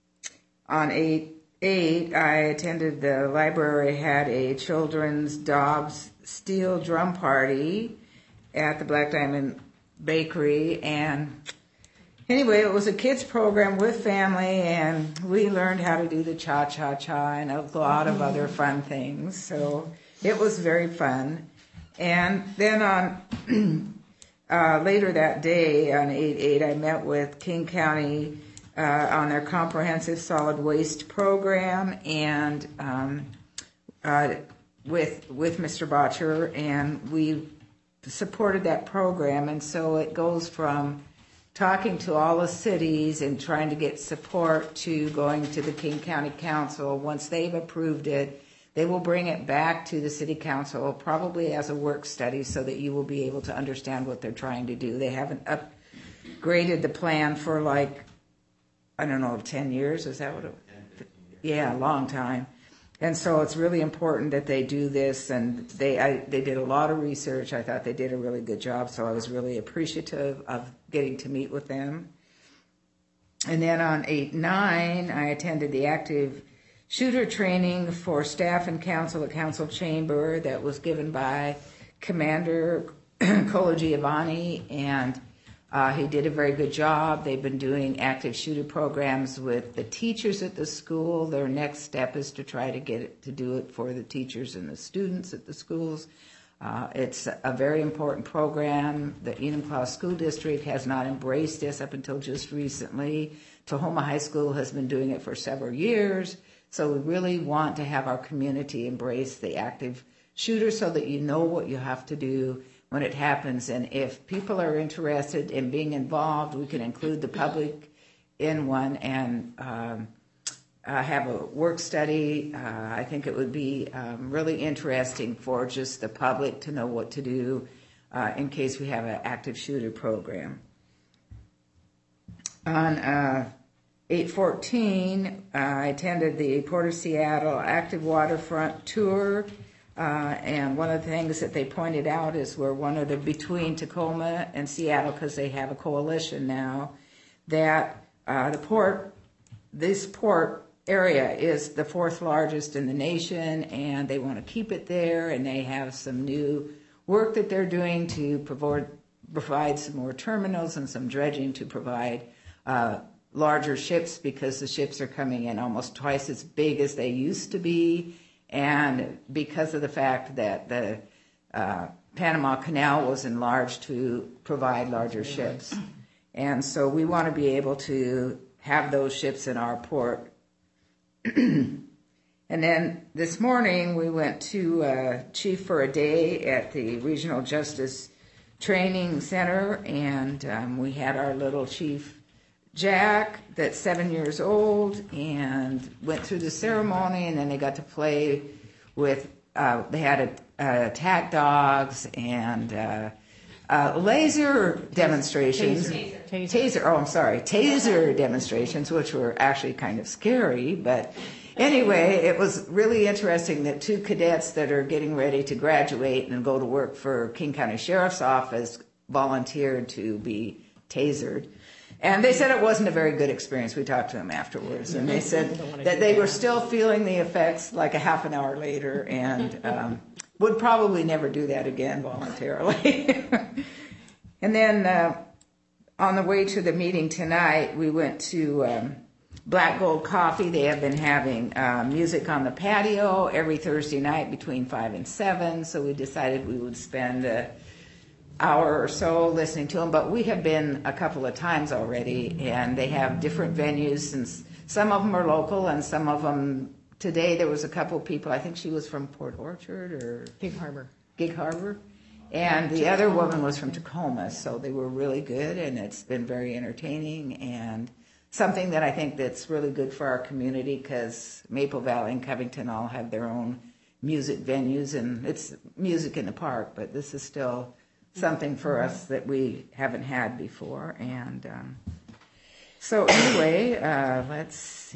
on eight eight, I attended the library, had a children's Dobbs steel drum party at the Black Diamond Bakery. And anyway, it was a kids program with family, and we learned how to do the cha-cha-cha and a lot of other fun things. So it was very fun. And then on uh, later that day on eight eight, I met with King County uh, on their comprehensive solid waste program, and um, uh, with with Mister Botcher, and we supported that program. And so it goes from talking to all the cities and trying to get support to going to the King County Council. Once they've approved it, they will bring it back to the City Council, probably as a work study, so that you will be able to understand what they're trying to do. They haven't upgraded the plan for like, I don't know, ten years? Is that what it was? Yeah, a long time. And so it's really important that they do this, and they I, they did a lot of research. I thought they did a really good job, so I was really appreciative of getting to meet with them. And then on eight nine, I attended the active shooter training for staff and council at Council Chamber that was given by Commander Colo Giovanni, and uh, he did a very good job. They've been doing active shooter programs with the teachers at the school. Their next step is to try to get it to do it for the teachers and the students at the schools. Uh, it's a very important program. The Enumclaw School District has not embraced this up until just recently. Tahoma High School has been doing it for several years. So we really want to have our community embrace the active shooter so that you know what you have to do when it happens. And if people are interested in being involved, we can include the public in one and um, uh, have a work study. Uh, I think it would be um, really interesting for just the public to know what to do uh, in case we have an active shooter program. On uh, eight fourteen, uh, I attended the Port of Seattle Active Waterfront Tour, uh, and one of the things that they pointed out is we're one of the between Tacoma and Seattle, because they have a coalition now, that uh, the port, this port area is the fourth largest in the nation, and they want to keep it there, and they have some new work that they're doing to provide, provide some more terminals and some dredging to provide uh, larger ships, because the ships are coming in almost twice as big as they used to be, and because of the fact that the uh, Panama Canal was enlarged to provide larger ships. And so we want to be able to have those ships in our port. And then this morning we went to uh, Chief for a Day at the Regional Justice Training Center, and um, we had our little Chief Jack that's seven years old, and went through the ceremony, and then they got to play with, uh, they had a, attack dogs and uh, uh, laser demonstrations. Taser. Taser. Taser, oh, I'm sorry, taser demonstrations, which were actually kind of scary, but anyway, it was really interesting that two cadets that are getting ready to graduate and go to work for King County Sheriff's Office volunteered to be tasered. And they said it wasn't a very good experience. We talked to them afterwards, and they said that they were still feeling the effects like a half an hour later, and um, would probably never do that again voluntarily. And then uh, on the way to the meeting tonight, we went to um, Black Gold Coffee. They have been having uh, music on the patio every Thursday night between five and seven, so we decided we would spend a hour or so listening to them, but we have been a couple of times already, and they have different venues, and some of them are local, and some of them, today there was a couple of people, I think she was from Port Orchard or Gig Harbor. Gig Harbor, and the other woman was from Tacoma, so they were really good, and it's been very entertaining, and something that I think that's really good for our community, because Maple Valley and Covington all have their own music venues, and it's music in the park, but this is still something for us that we haven't had before. And um, so anyway, uh, let's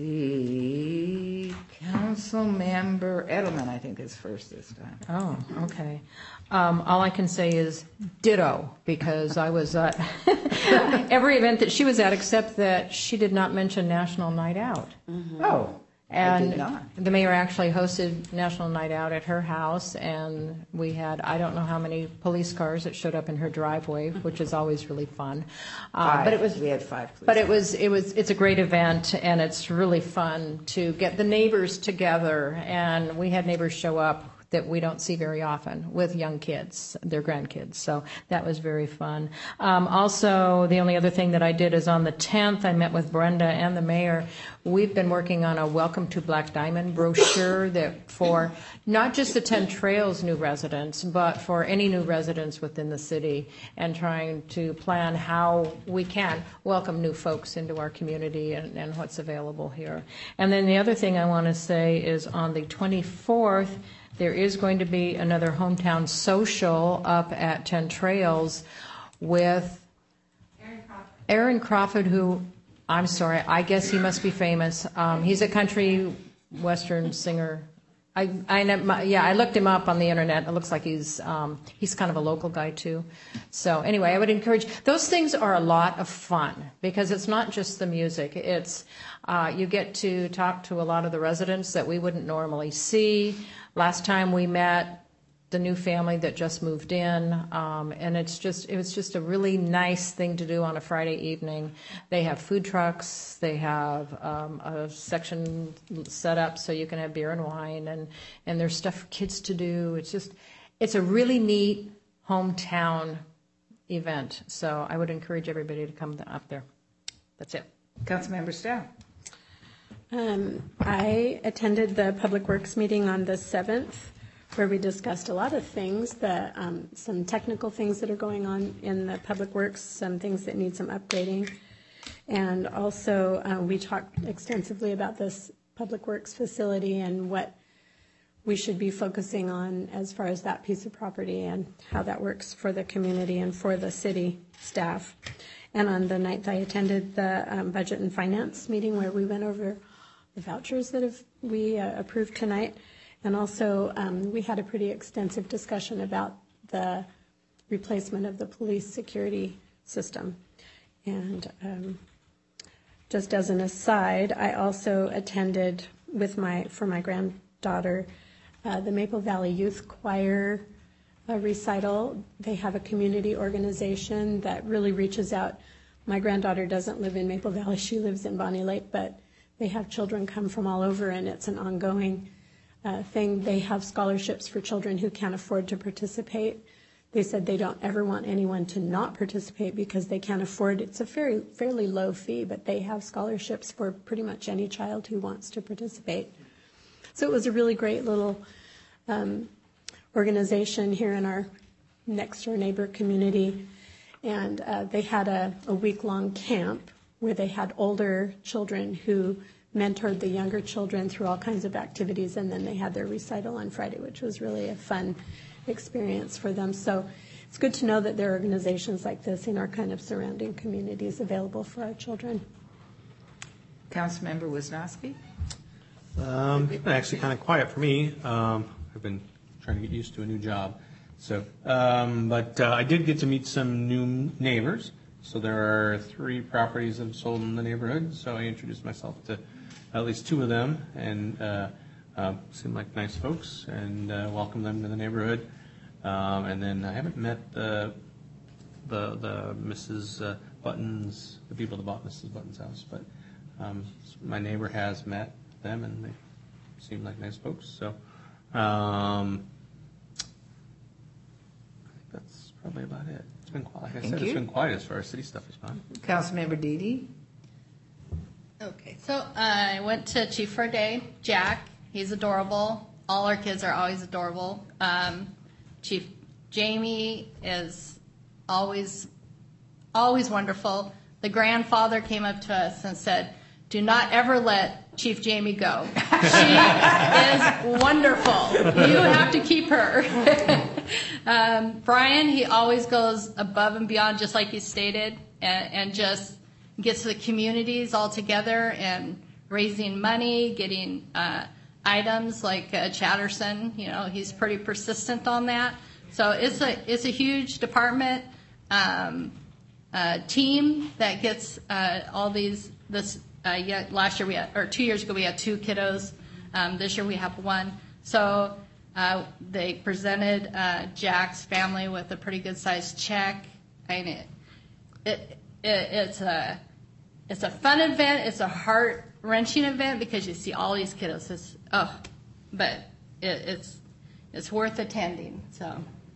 see, Council Member Edelman, I think, is first this time. Oh, okay. Um, all I can say is ditto, because I was at every event that she was at, except that she did not mention National Night Out. Mm-hmm. Oh. And I did not. The mayor actually hosted National Night Out at her house, and we had, I don't know how many police cars that showed up in her driveway, which is always really fun. Uh, but it was, we had five police but it was, it was, it's a great event, and it's really fun to get the neighbors together, and we had neighbors show up that we don't see very often with young kids, their grandkids. So that was very fun. Um, also, the only other thing that I did is on the tenth, I met with Brenda and the mayor. We've been working on a Welcome to Black Diamond brochure that for not just the ten Trails new residents, but for any new residents within the city, and trying to plan how we can welcome new folks into our community and, and what's available here. And then the other thing I want to say is on the twenty-fourth, there is going to be another hometown social up at ten Trails with Aaron Crawford, Aaron Crawford, who, I'm sorry, I guess he must be famous. Um, he's a country western singer. I, I know, yeah, I looked him up on the internet. It looks like he's um, he's kind of a local guy too. So anyway, I would encourage, those things are a lot of fun, because it's not just the music. It's uh, you get to talk to a lot of the residents that we wouldn't normally see. Last time we met the new family that just moved in, um, and it's just it was just a really nice thing to do on a Friday evening. They have food trucks, they have um, a section set up so you can have beer and wine, and and there's stuff for kids to do. It's just it's a really neat hometown event. So I would encourage everybody to come up there. That's it. Councilmember Stout. Um, I attended the Public Works meeting on the seventh, where we discussed a lot of things, that, um, some technical things that are going on in the Public Works, some things that need some upgrading. And also, uh, we talked extensively about this Public Works facility and what we should be focusing on as far as that piece of property and how that works for the community and for the city staff. And on the ninth, I attended the um, Budget and Finance meeting where we went over the vouchers that have we uh, approved tonight. And also, um, we had a pretty extensive discussion about the replacement of the police security system. And um, just as an aside, I also attended with my for my granddaughter uh, the Maple Valley Youth Choir uh, recital. They have a community organization that really reaches out. My granddaughter doesn't live in Maple Valley; she lives in Bonnie Lake, but they have children come from all over, and it's an ongoing uh, thing. They have scholarships for children who can't afford to participate. They said they don't ever want anyone to not participate because they can't afford it. It's a very, fairly low fee, but they have scholarships for pretty much any child who wants to participate. So it was a really great little um, organization here in our next door neighbor community. And uh, they had a, a week-long camp where they had older children who mentored the younger children through all kinds of activities, and then they had their recital on Friday, which was really a fun experience for them. So it's good to know that there are organizations like this in our kind of surrounding communities available for our children. Councilmember Wisnowski? Um, it's been actually kind of quiet for me. Um, I've been trying to get used to a new job. So, um, but uh, I did get to meet some new neighbors. So there are three properties that have sold in the neighborhood. So I introduced myself to at least two of them, and uh, uh, seemed like nice folks, and uh, welcomed them to the neighborhood. Um, and then I haven't met the the the Missus Uh, Buttons, the people that bought Missus Buttons' house, but um, my neighbor has met them, and they seem like nice folks. So um, I think that's probably about it. It's been quiet. Like I Thank said, you. it's been quiet as far as city stuff is gone. Councilmember Dede? Okay, so uh, I went to Chief for a day, Jack. He's adorable. All our kids are always adorable. Um, Chief Jamie is always, always wonderful. The grandfather came up to us and said, "Do not ever let Chief Jamie go. She is wonderful. You have to keep her." um, Brian, he always goes above and beyond, just like you stated, and, and just gets the communities all together and raising money, getting uh, items like uh, Chatterson. You know, he's pretty persistent on that. So it's a it's a huge department um, uh, team that gets uh, all these. This uh, yeah, last year we had, or two years ago we had two kiddos. Um, this year we have one. So uh, they presented uh, Jack's family with a pretty good sized check. I mean, it, it, it it's a it's a fun event. It's a heart wrenching event because you see all these kiddos. It's, oh, but it, it's it's worth attending. So,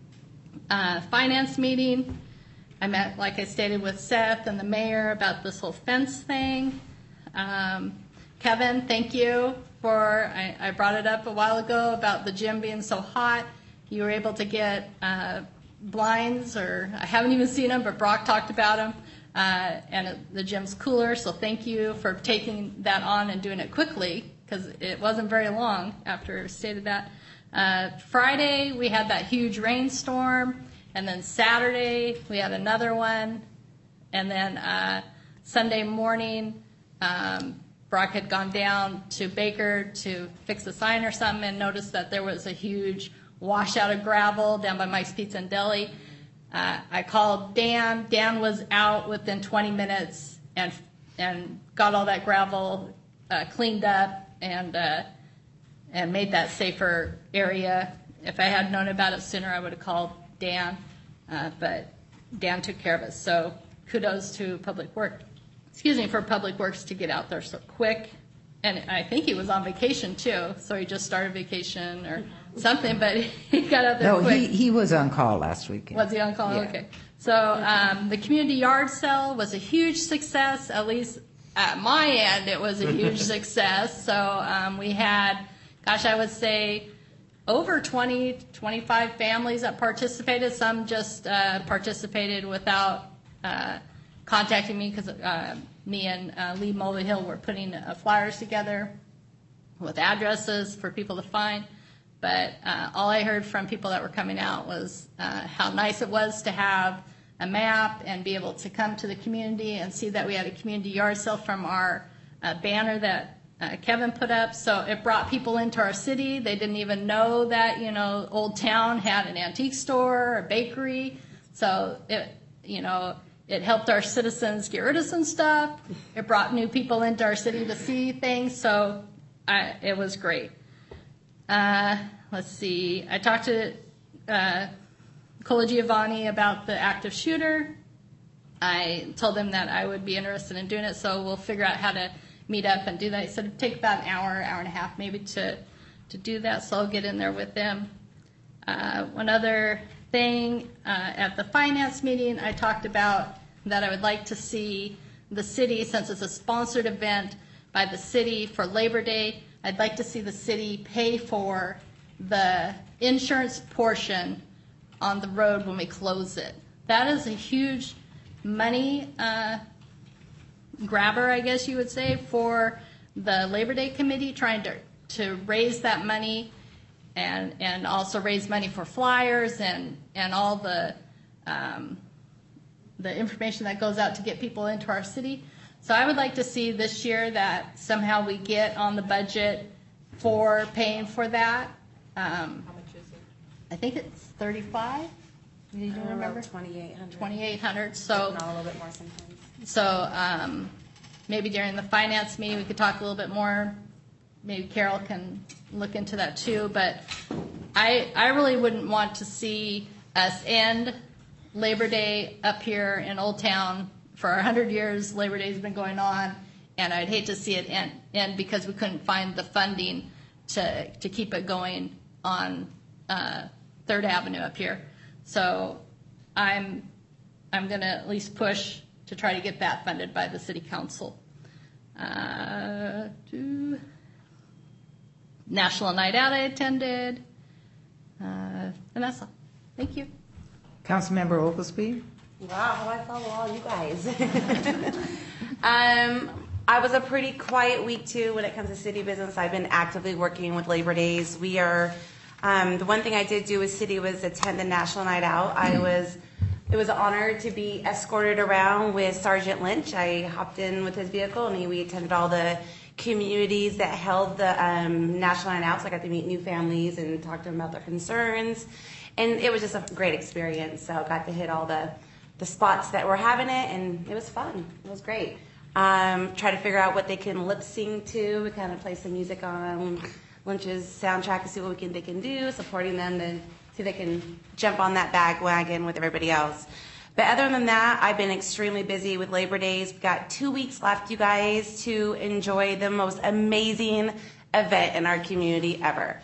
uh, finance meeting. I met, like I stated, with Seth and the mayor about this whole fence thing. Um, Kevin, thank you for. I, I brought it up a while ago about the gym being so hot. You were able to get uh, blinds, or I haven't even seen them, but Brock talked about them. Uh, and it, the gym's cooler, so thank you for taking that on and doing it quickly, because it wasn't very long after I stated that. Uh, Friday, we had that huge rainstorm, and then Saturday, we had another one, and then uh, Sunday morning, um, Brock had gone down to Baker to fix a sign or something and noticed that there was a huge washout of gravel down by Mike's Pizza and Deli. Uh, I called Dan. Dan was out within twenty minutes and and got all that gravel uh, cleaned up and uh, and made that safer area. If I had known about it sooner, I would have called Dan, uh, but Dan took care of it. So kudos to Public Works. Excuse me, for Public Works to get out there so quick. And I think he was on vacation too, so he just started vacation or something, but he got out there No, quick. he, he was on call last weekend. Was he on call? Yeah. Okay. So um, the community yard sale was a huge success. At least at my end, it was a huge success. So um, we had, gosh, I would say over twenty, twenty-five families that participated. Some just uh, participated without uh, contacting me because uh, me and uh, Lee Mulvihill were putting uh, flyers together with addresses for people to find. But uh, all I heard from people that were coming out was uh, how nice it was to have a map and be able to come to the community and see that we had a community yard sale from our uh, banner that uh, Kevin put up. So it brought people into our city. They didn't even know that, you know, Old Town had an antique store, a bakery. So it, you know, it helped our citizens get rid of some stuff. It brought new people into our city to see things. So I, it was great. Uh, let's see. I talked to uh, Cola Giovanni about the active shooter. I told him that I would be interested in doing it, so we'll figure out how to meet up and do that. He said it'd take about an hour, hour and a half maybe to, to do that, so I'll get in there with them. Uh, one other thing, uh, at the finance meeting, I talked about that I would like to see the city, since it's a sponsored event by the city for Labor Day, I'd like to see the city pay for the insurance portion on the road when we close it. That is a huge money uh, grabber, I guess you would say, for the Labor Day committee, trying to, to raise that money and and also raise money for flyers and, and all the um, the information that goes out to get people into our city. So I would like to see this year that somehow we get on the budget for paying for that. Um, How much is it? I think it's thirty-five. You don't remember? twenty-eight hundred. twenty-eight hundred. So Not a little bit more sometimes. so um, maybe during the finance meeting we could talk a little bit more. Maybe Carol can look into that too. But I I really wouldn't want to see us end Labor Day up here in Old Town. For one hundred years, Labor Day has been going on, and I'd hate to see it end, end because we couldn't find the funding to to keep it going on uh, Third Avenue up here. So I'm I'm going to at least push to try to get that funded by the City Council. Uh, to National Night Out I attended, uh, and that's all. Thank you. Councilmember Oglesby. Wow, how I follow all you guys. um, I was a pretty quiet week too when it comes to city business. I've been actively working with Labor Days. We are, um, the one thing I did do with city was attend the National Night Out. I was, it was an honor to be escorted around with Sergeant Lynch. I hopped in with his vehicle and he, we attended all the communities that held the um, National Night Out. So I got to meet new families and talk to them about their concerns. And it was just a great experience. So I got to hit all the the spots that were having it, and it was fun. It was great. Um, try to figure out what they can lip sync to. We kind of play some music on Lynch's soundtrack to see what we can they can do, supporting them to see if they can jump on that bandwagon with everybody else. But other than that, I've been extremely busy with Labor Days. We've got two weeks left, you guys, to enjoy the most amazing event in our community ever.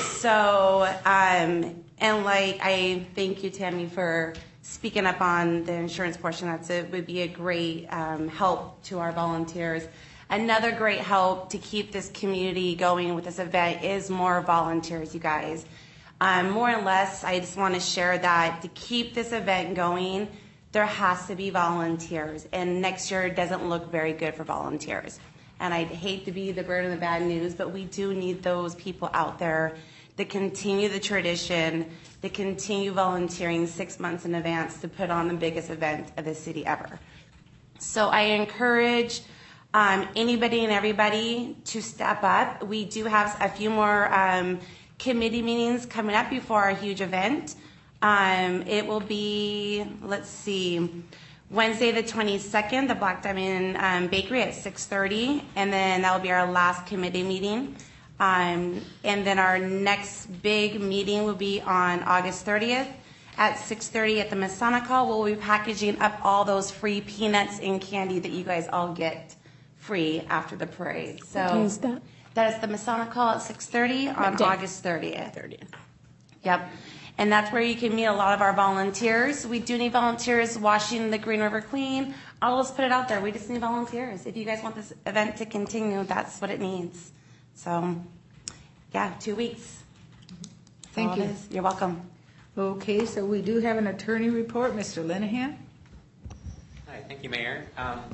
So, um, and like, I thank you, Tammy, for speaking up on the insurance portion. That's it would be a great um, help to our volunteers. Another great help to keep this community going with this event is more volunteers, you guys. Um, more and less, I just want to share that to keep this event going, there has to be volunteers. And next year doesn't look very good for volunteers. And I'd hate to be the bird of the bad news, but we do need those people out there to continue the tradition, to continue volunteering six months in advance to put on the biggest event of the city ever. So I encourage um, anybody and everybody to step up. We do have a few more um, committee meetings coming up before our huge event. Um, it will be, let's see, Wednesday the twenty-second, the Black Diamond um, Bakery at six thirty, and then that will be our last committee meeting. Um, and then our next big meeting will be on August thirtieth at six thirty at the Masonic Hall. We'll be packaging up all those free peanuts and candy that you guys all get free after the parade. So What day is that? That is the Masonic Hall at six thirty on day? August thirtieth. thirtieth. Yep. And that's where you can meet a lot of our volunteers. We do need volunteers washing the Green River clean. I'll just put it out there. We just need volunteers. If you guys want this event to continue, that's what it needs. So, yeah, two weeks. That's Thank all you. it is. You're welcome. Okay, so we do have an attorney report, Mister Linehan. Hi, thank you, Mayor. Um,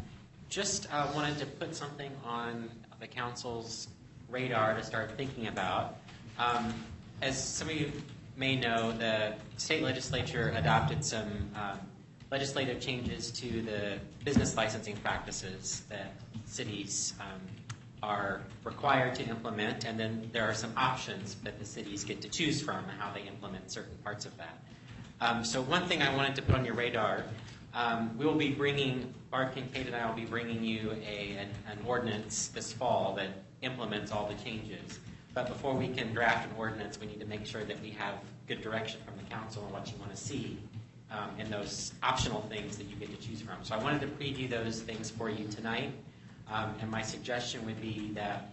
just uh, wanted to put something on the council's radar to start thinking about. Um, as some of you may know, the state legislature adopted some um, legislative changes to the business licensing practices that cities um, are required to implement, and then there are some options that the cities get to choose from how they implement certain parts of that. Um, so one thing I wanted to put on your radar, um, we will be bringing, Bart Kincaid and I will be bringing you a, an, an ordinance this fall that implements all the changes. But before we can draft an ordinance, we need to make sure that we have good direction from the council on what you want to see um, in those optional things that you get to choose from. So I wanted to preview those things for you tonight. Um, and my suggestion would be that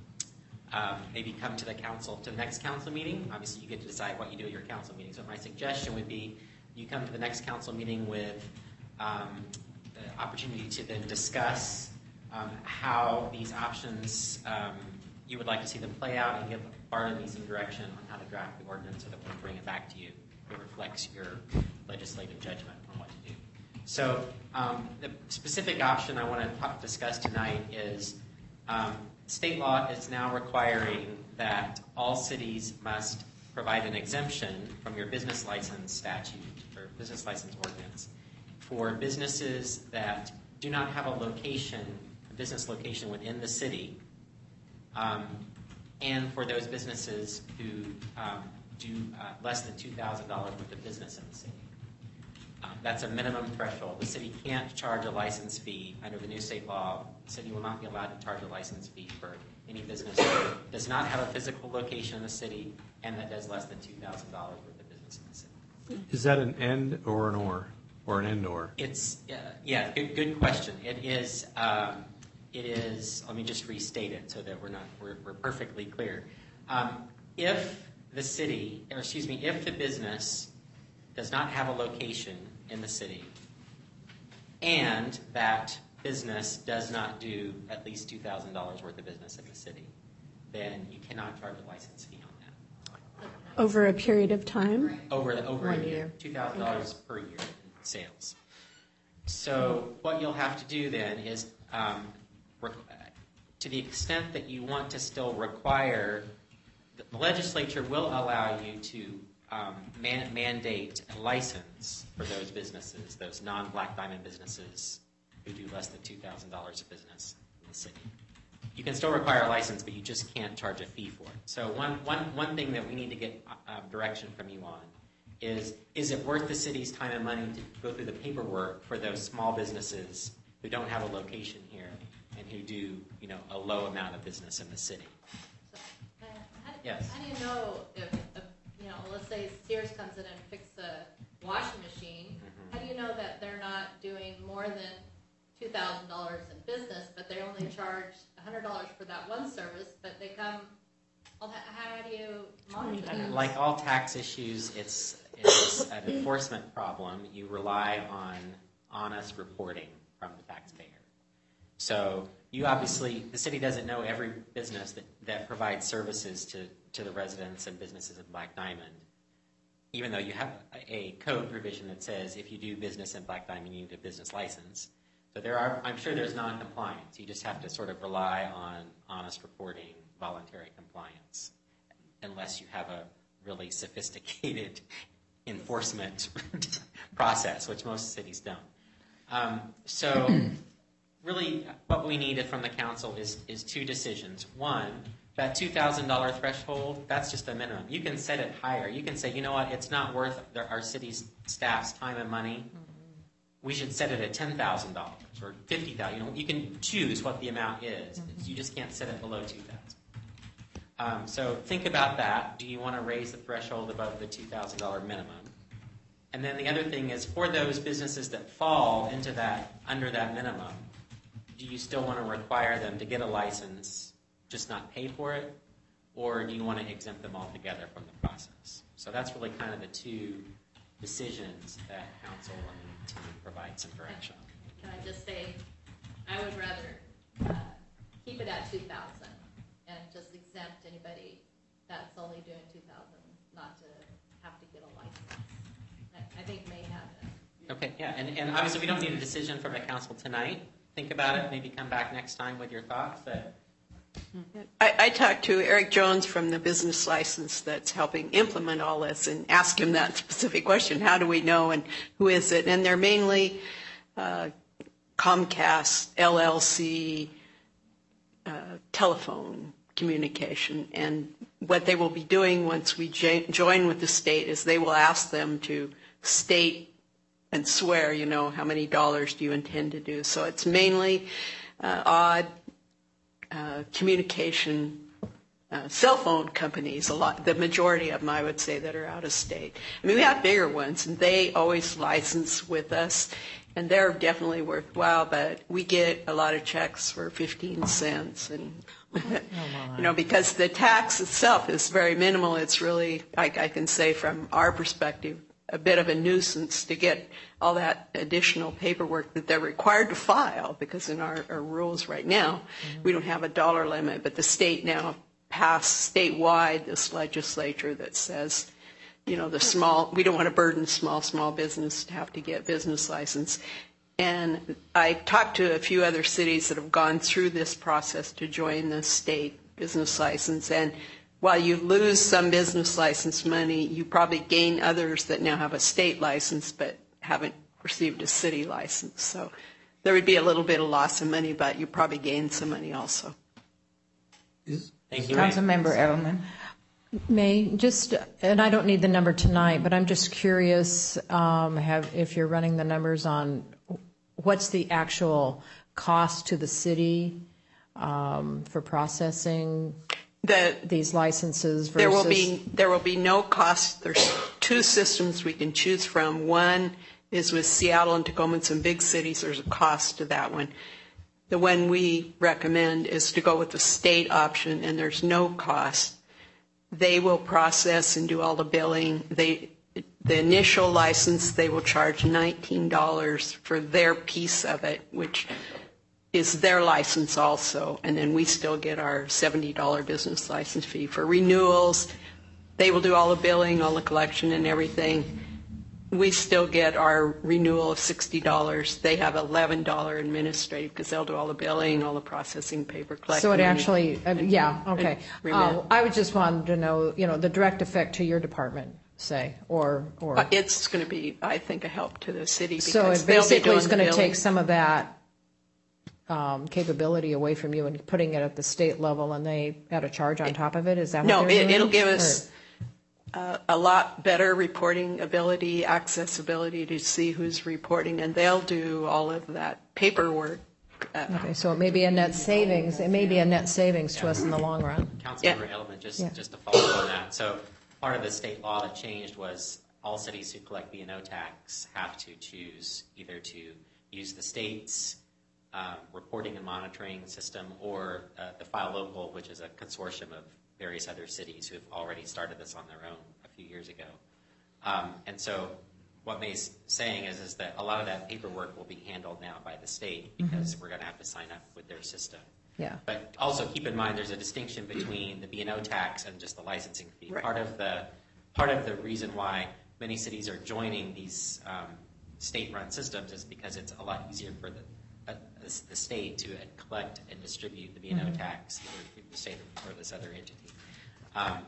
um, maybe come to the council, to the next council meeting. Obviously, you get to decide what you do at your council meeting. So my suggestion would be you come to the next council meeting with um, the opportunity to then discuss um, how these options um, you would like to see them play out, and give Bart and me some direction on how to draft the ordinance so that when we bring it back to you, it reflects your legislative judgment on what to do. So um, the specific option I want to talk, discuss tonight is um, state law is now requiring that all cities must provide an exemption from your business license statute or business license ordinance for businesses that do not have a location, a business location within the city, um, and for those businesses who um, do uh, less than two thousand dollars worth of business in the city. Um, that's a minimum threshold. The city can't charge a license fee under the new state law. The city will not be allowed to charge a license fee for any business that does not have a physical location in the city and that does less than two thousand dollars worth of business in the city. Is that an and or an or, or an and or? It's, uh, yeah, good, good question. It is, um, it is, let me just restate it so that we're not, we're, we're perfectly clear. Um, if the city, or excuse me, if the business does not have a location in the city and that business does not do at least two thousand dollars worth of business in the city, then you cannot charge a license fee on that. Over a period of time? Over, over One a year. year. two thousand dollars per year in sales. So what you'll have to do then is, um, rec- to the extent that you want to still require, the legislature will allow you to um, man- mandate a license for those businesses, those non-Black Diamond businesses who do less than two thousand dollars of business in the city. You can still require a license, but you just can't charge a fee for it. So one, one, one thing that we need to get uh, direction from you on is, is it worth the city's time and money to go through the paperwork for those small businesses who don't have a location here and who do, you know, a low amount of business in the city? So, uh, how, Yes. How do you know if, if, you know, let's say Sears comes in and fixes a washing machine, Mm-hmm. how do you know that they're not doing more than two thousand dollars in business, but they only charge one hundred dollars for that one service, but they come, well, how, how do you monitor that? Like all tax issues, it's, it's an enforcement problem. You rely on honest reporting from the taxpayer. So you obviously, the city doesn't know every business that, that provides services to, to the residents and businesses in Black Diamond, even though you have a, a code provision that says if you do business in Black Diamond, you need a business license. So there are, I'm sure there's non-compliance. You just have to sort of rely on honest reporting, voluntary compliance, unless you have a really sophisticated enforcement process, which most cities don't. Um, so really what we needed from the council is, is two decisions. One, that two thousand dollars threshold, that's just a minimum. You can set it higher. You can say, you know what, it's not worth our city's staff's time and money. We should set it at ten thousand dollars or fifty thousand dollars. You know, you can choose what the amount is. You just can't set it below two thousand dollars. Um, so think about that. Do you want to raise the threshold above the two thousand dollars minimum? And then the other thing is, for those businesses that fall into that, under that minimum, do you still want to require them to get a license, just not pay for it? Or do you want to exempt them altogether from the process? So that's really kind of the two decisions that council will need to provide some direction on. Can I just say, I would rather uh, keep it at two thousand and just exempt anybody that's only doing two thousand, not to have to get a license. I, I think may have it. Okay, yeah, and, and obviously we don't need a decision from the council tonight. think about it, maybe come back next time with your thoughts. But I, I talked to Eric Jones from the business license that's helping implement all this and asked him that specific question, how do we know and who is it? And they're mainly uh, Comcast, L L C, uh, telephone communication. And what they will be doing once we j- join with the state is they will ask them to state and swear, you know, how many dollars do you intend to do. So it's mainly uh, odd uh, communication uh, cell phone companies, a lot, the majority of them I would say that are out of state. I mean, we have bigger ones and they always license with us and they're definitely worthwhile, but we get a lot of checks for fifteen cents and you know, because the tax itself is very minimal. It's really, I, I can say from our perspective, a bit of a nuisance to get all that additional paperwork that they're required to file, because in our, our rules right now, mm-hmm. we don't have a dollar limit, but the state now passed statewide this legislature that says, you know, the small, we don't want to burden small, small business to have to get business license. And I talked to a few other cities that have gone through this process to join the state business license. And while you lose some business license money, you probably gain others that now have a state license but haven't received a city license. So there would be a little bit of loss of money, but you probably gain some money also. Thank you. Councilmember Edelman. May, just, and I don't need the number tonight, but I'm just curious um, have, if you're running the numbers on what's the actual cost to the city um, for processing the, these licenses versus... There will be, there will be no cost. There's two systems we can choose from. One is with Seattle and Tacoma and some big cities. There's a cost to that one. The one we recommend is to go with the state option, and there's no cost. They will process and do all the billing. They, the initial license, they will charge nineteen dollars for their piece of it, which is their license also. And then we still get our seventy dollars business license fee. For renewals, they will do all the billing, all the collection and everything. We still get our renewal of sixty dollars. They have eleven dollars administrative because they'll do all the billing, all the processing, paper collection. So it actually, uh, yeah, okay. Uh, I would just wanted to know, you know, the direct effect to your department, say, or... or uh, it's going to be, I think, a help to the city because so it they'll be basically doing is going the to billing. take some of that um, capability away from you and putting it at the state level, and they add a charge on top of it? Is that no, what they're it, doing? it'll give us... Or? Uh, a lot better reporting ability, accessibility to see who's reporting, and they'll do all of that paperwork. Uh, okay, so it may be a net savings. It may be a net savings to us in the long run. Councilmember Yeah. Edelman, just, Yeah. just to follow up on that. So part of the state law that changed was all cities who collect B and O tax have to choose either to use the state's um, reporting and monitoring system or uh, the File Local, which is a consortium of various other cities who have already started this on their own a few years ago. Um, and so what May's saying is, is that a lot of that paperwork will be handled now by the state because mm-hmm. we're going to have to sign up with their system. Yeah. But also keep in mind there's a distinction between the B and O tax and just the licensing fee. Right. Part of the part of the reason why many cities are joining these um, state-run systems is because it's a lot easier for the uh, the, the state to collect and distribute the B and O mm-hmm. tax either through the state or this other entity. Um,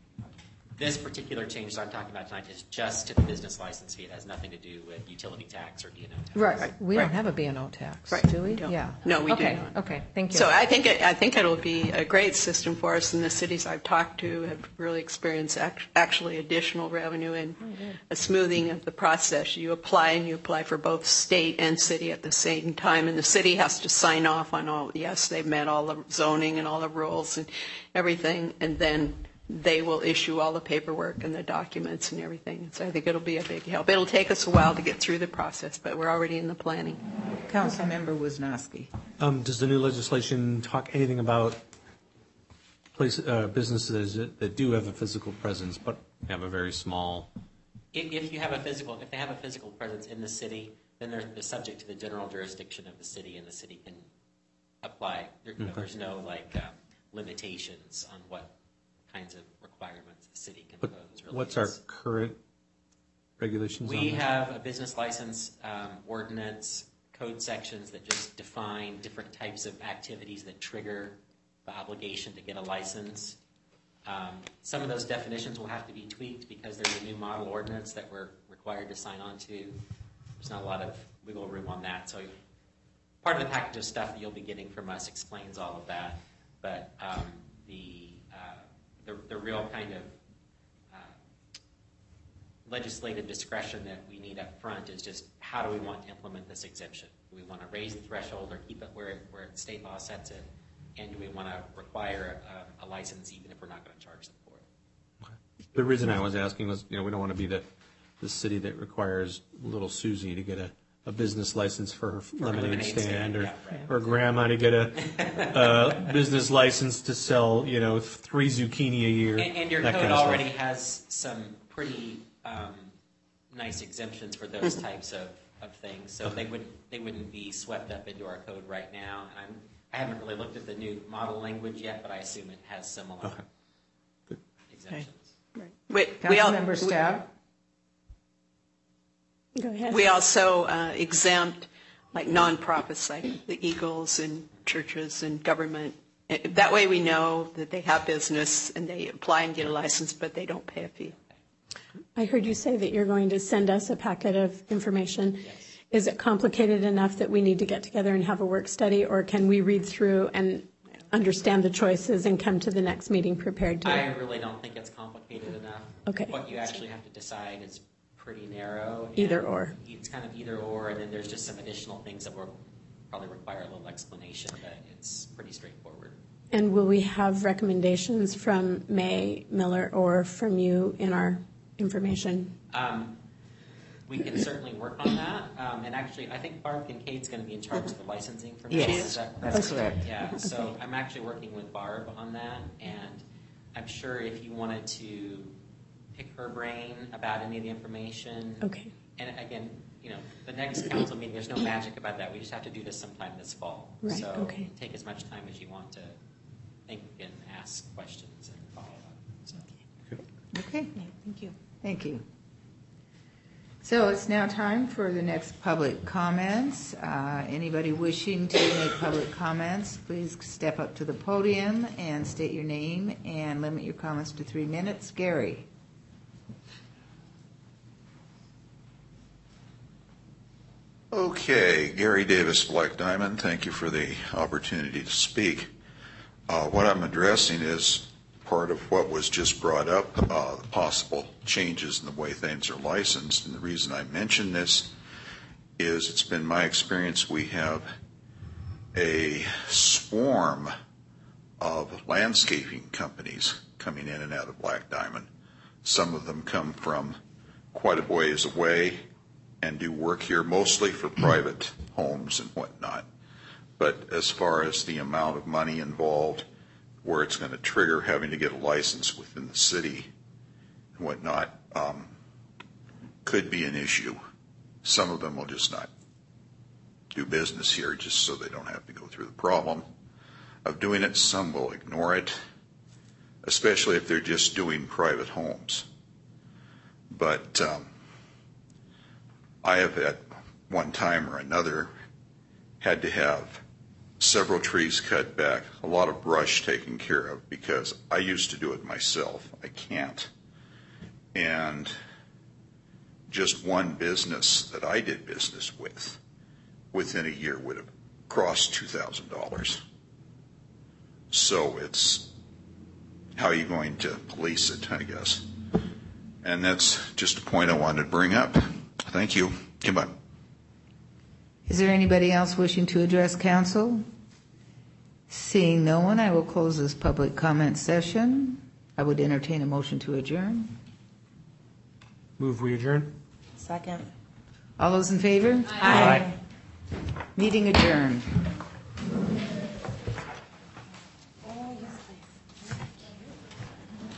this particular change that I'm talking about tonight is just to the business license fee. It has nothing to do with utility tax or B and O tax. Right. right. We right. don't have a B and O tax, right. do we? we don't. Yeah. No, we okay. do not. Okay. Thank you. So I think it, I think it'll be a great system for us, and the cities I've talked to have really experienced act, actually additional revenue and oh, a smoothing of the process. You apply and you apply for both state and city at the same time, and the city has to sign off on all. Yes, they've met all the zoning and all the rules and everything, and then they will issue all the paperwork and the documents and everything. So I think it'll be a big help. It'll take us a while to get through the process, but we're already in the planning. Councilmember Wisnowski. Um, does the new legislation talk anything about place, uh, businesses that, that do have a physical presence but have a very small? If, if you have a physical, if they have a physical presence in the city, then they're, they're subject to the general jurisdiction of the city, and the city can apply. There, okay. There's no like um, limitations on what kinds of requirements the city can but pose. Really. What's our current regulations we on that? have a business license um, ordinance code sections that just define different types of activities that trigger the obligation to get a license. Um, some of those definitions will have to be tweaked because there's a new model ordinance that we're required to sign on to. There's not a lot of wiggle room on that. So part of the package of stuff that you'll be getting from us explains all of that. But um, the, uh, the the real kind of uh, legislative discretion that we need up front is just how do we want to implement this exemption? Do we want to raise the threshold or keep it where, it, where state law sets it? And do we want to require a, a license even if we're not going to charge them for it? Okay. The reason I was asking was, you know, we don't want to be the, the city that requires little Susie to get a, a business license for her for lemonade, lemonade stand, stand, or, yeah, right. or grandma to get a, a business license to sell, you know, three zucchini a year. And, and your code kind of already stuff. has some pretty um, nice exemptions for those types of, of things, so okay. they wouldn't they wouldn't be swept up into our code right now. And I'm, I haven't really looked at the new model language yet, but I assume it has similar okay. Good. exemptions. Right. We, we, Councilmember Stout. Go ahead. We also uh, exempt like nonprofits like the Eagles and churches and government. That way we know that they have business and they apply and get a license, but they don't pay a fee. I heard you say that you're going to send us a packet of information. Yes. Is it complicated enough that we need to get together and have a work study, or can we read through and understand the choices and come to the next meeting prepared to? I really don't think it's complicated enough. Okay. What you actually have to decide is pretty narrow. Either or. It's kind of either or, and then there's just some additional things that will probably require a little explanation, but it's pretty straightforward. And will we have recommendations from May Miller or from you in our information? Um, we can certainly work on that. Um, and actually, I think Barb Kincaid's going to be in charge of the licensing for yes, now. Is that that's correct. Yeah, okay. So I'm actually working with Barb on that, and I'm sure if you wanted to pick her brain about any of the information. Okay. And again, you know, the next council meeting, there's no magic about that. We just have to do this sometime this fall. Right, so okay. take as much time as you want to think and ask questions and follow up. So. Okay. Thank you. Thank you. So it's now time for the next public comments. Uh, anybody wishing to make public comments, please step up to the podium and state your name and limit your comments to three minutes. Gary. Okay, Gary Davis, Black Diamond. Thank you for the opportunity to speak. Uh, what I'm addressing is part of what was just brought up, uh, the possible changes in the way things are licensed. And the reason I mention this is it's been my experience we have a swarm of landscaping companies coming in and out of Black Diamond. Some of them come from quite a ways away and do work here mostly for private homes and whatnot. But as far as the amount of money involved, where it's going to trigger having to get a license within the city and whatnot, um, could be an issue. Some of them will just not do business here just so they don't have to go through the problem of doing it. Some will ignore it, especially if they're just doing private homes. But um, I have at one time or another had to have several trees cut back, a lot of brush taken care of because I used to do it myself. I can't. And just one business that I did business with within a year would have crossed two thousand dollars. So it's how are you going to police it, I guess. And that's just a point I wanted to bring up. Thank you. Goodbye. Is there anybody else wishing to address council? Seeing no one, I will close this public comment session. I would entertain a motion to adjourn. Move we adjourn. Second. All those in favor? Aye. Meeting adjourned.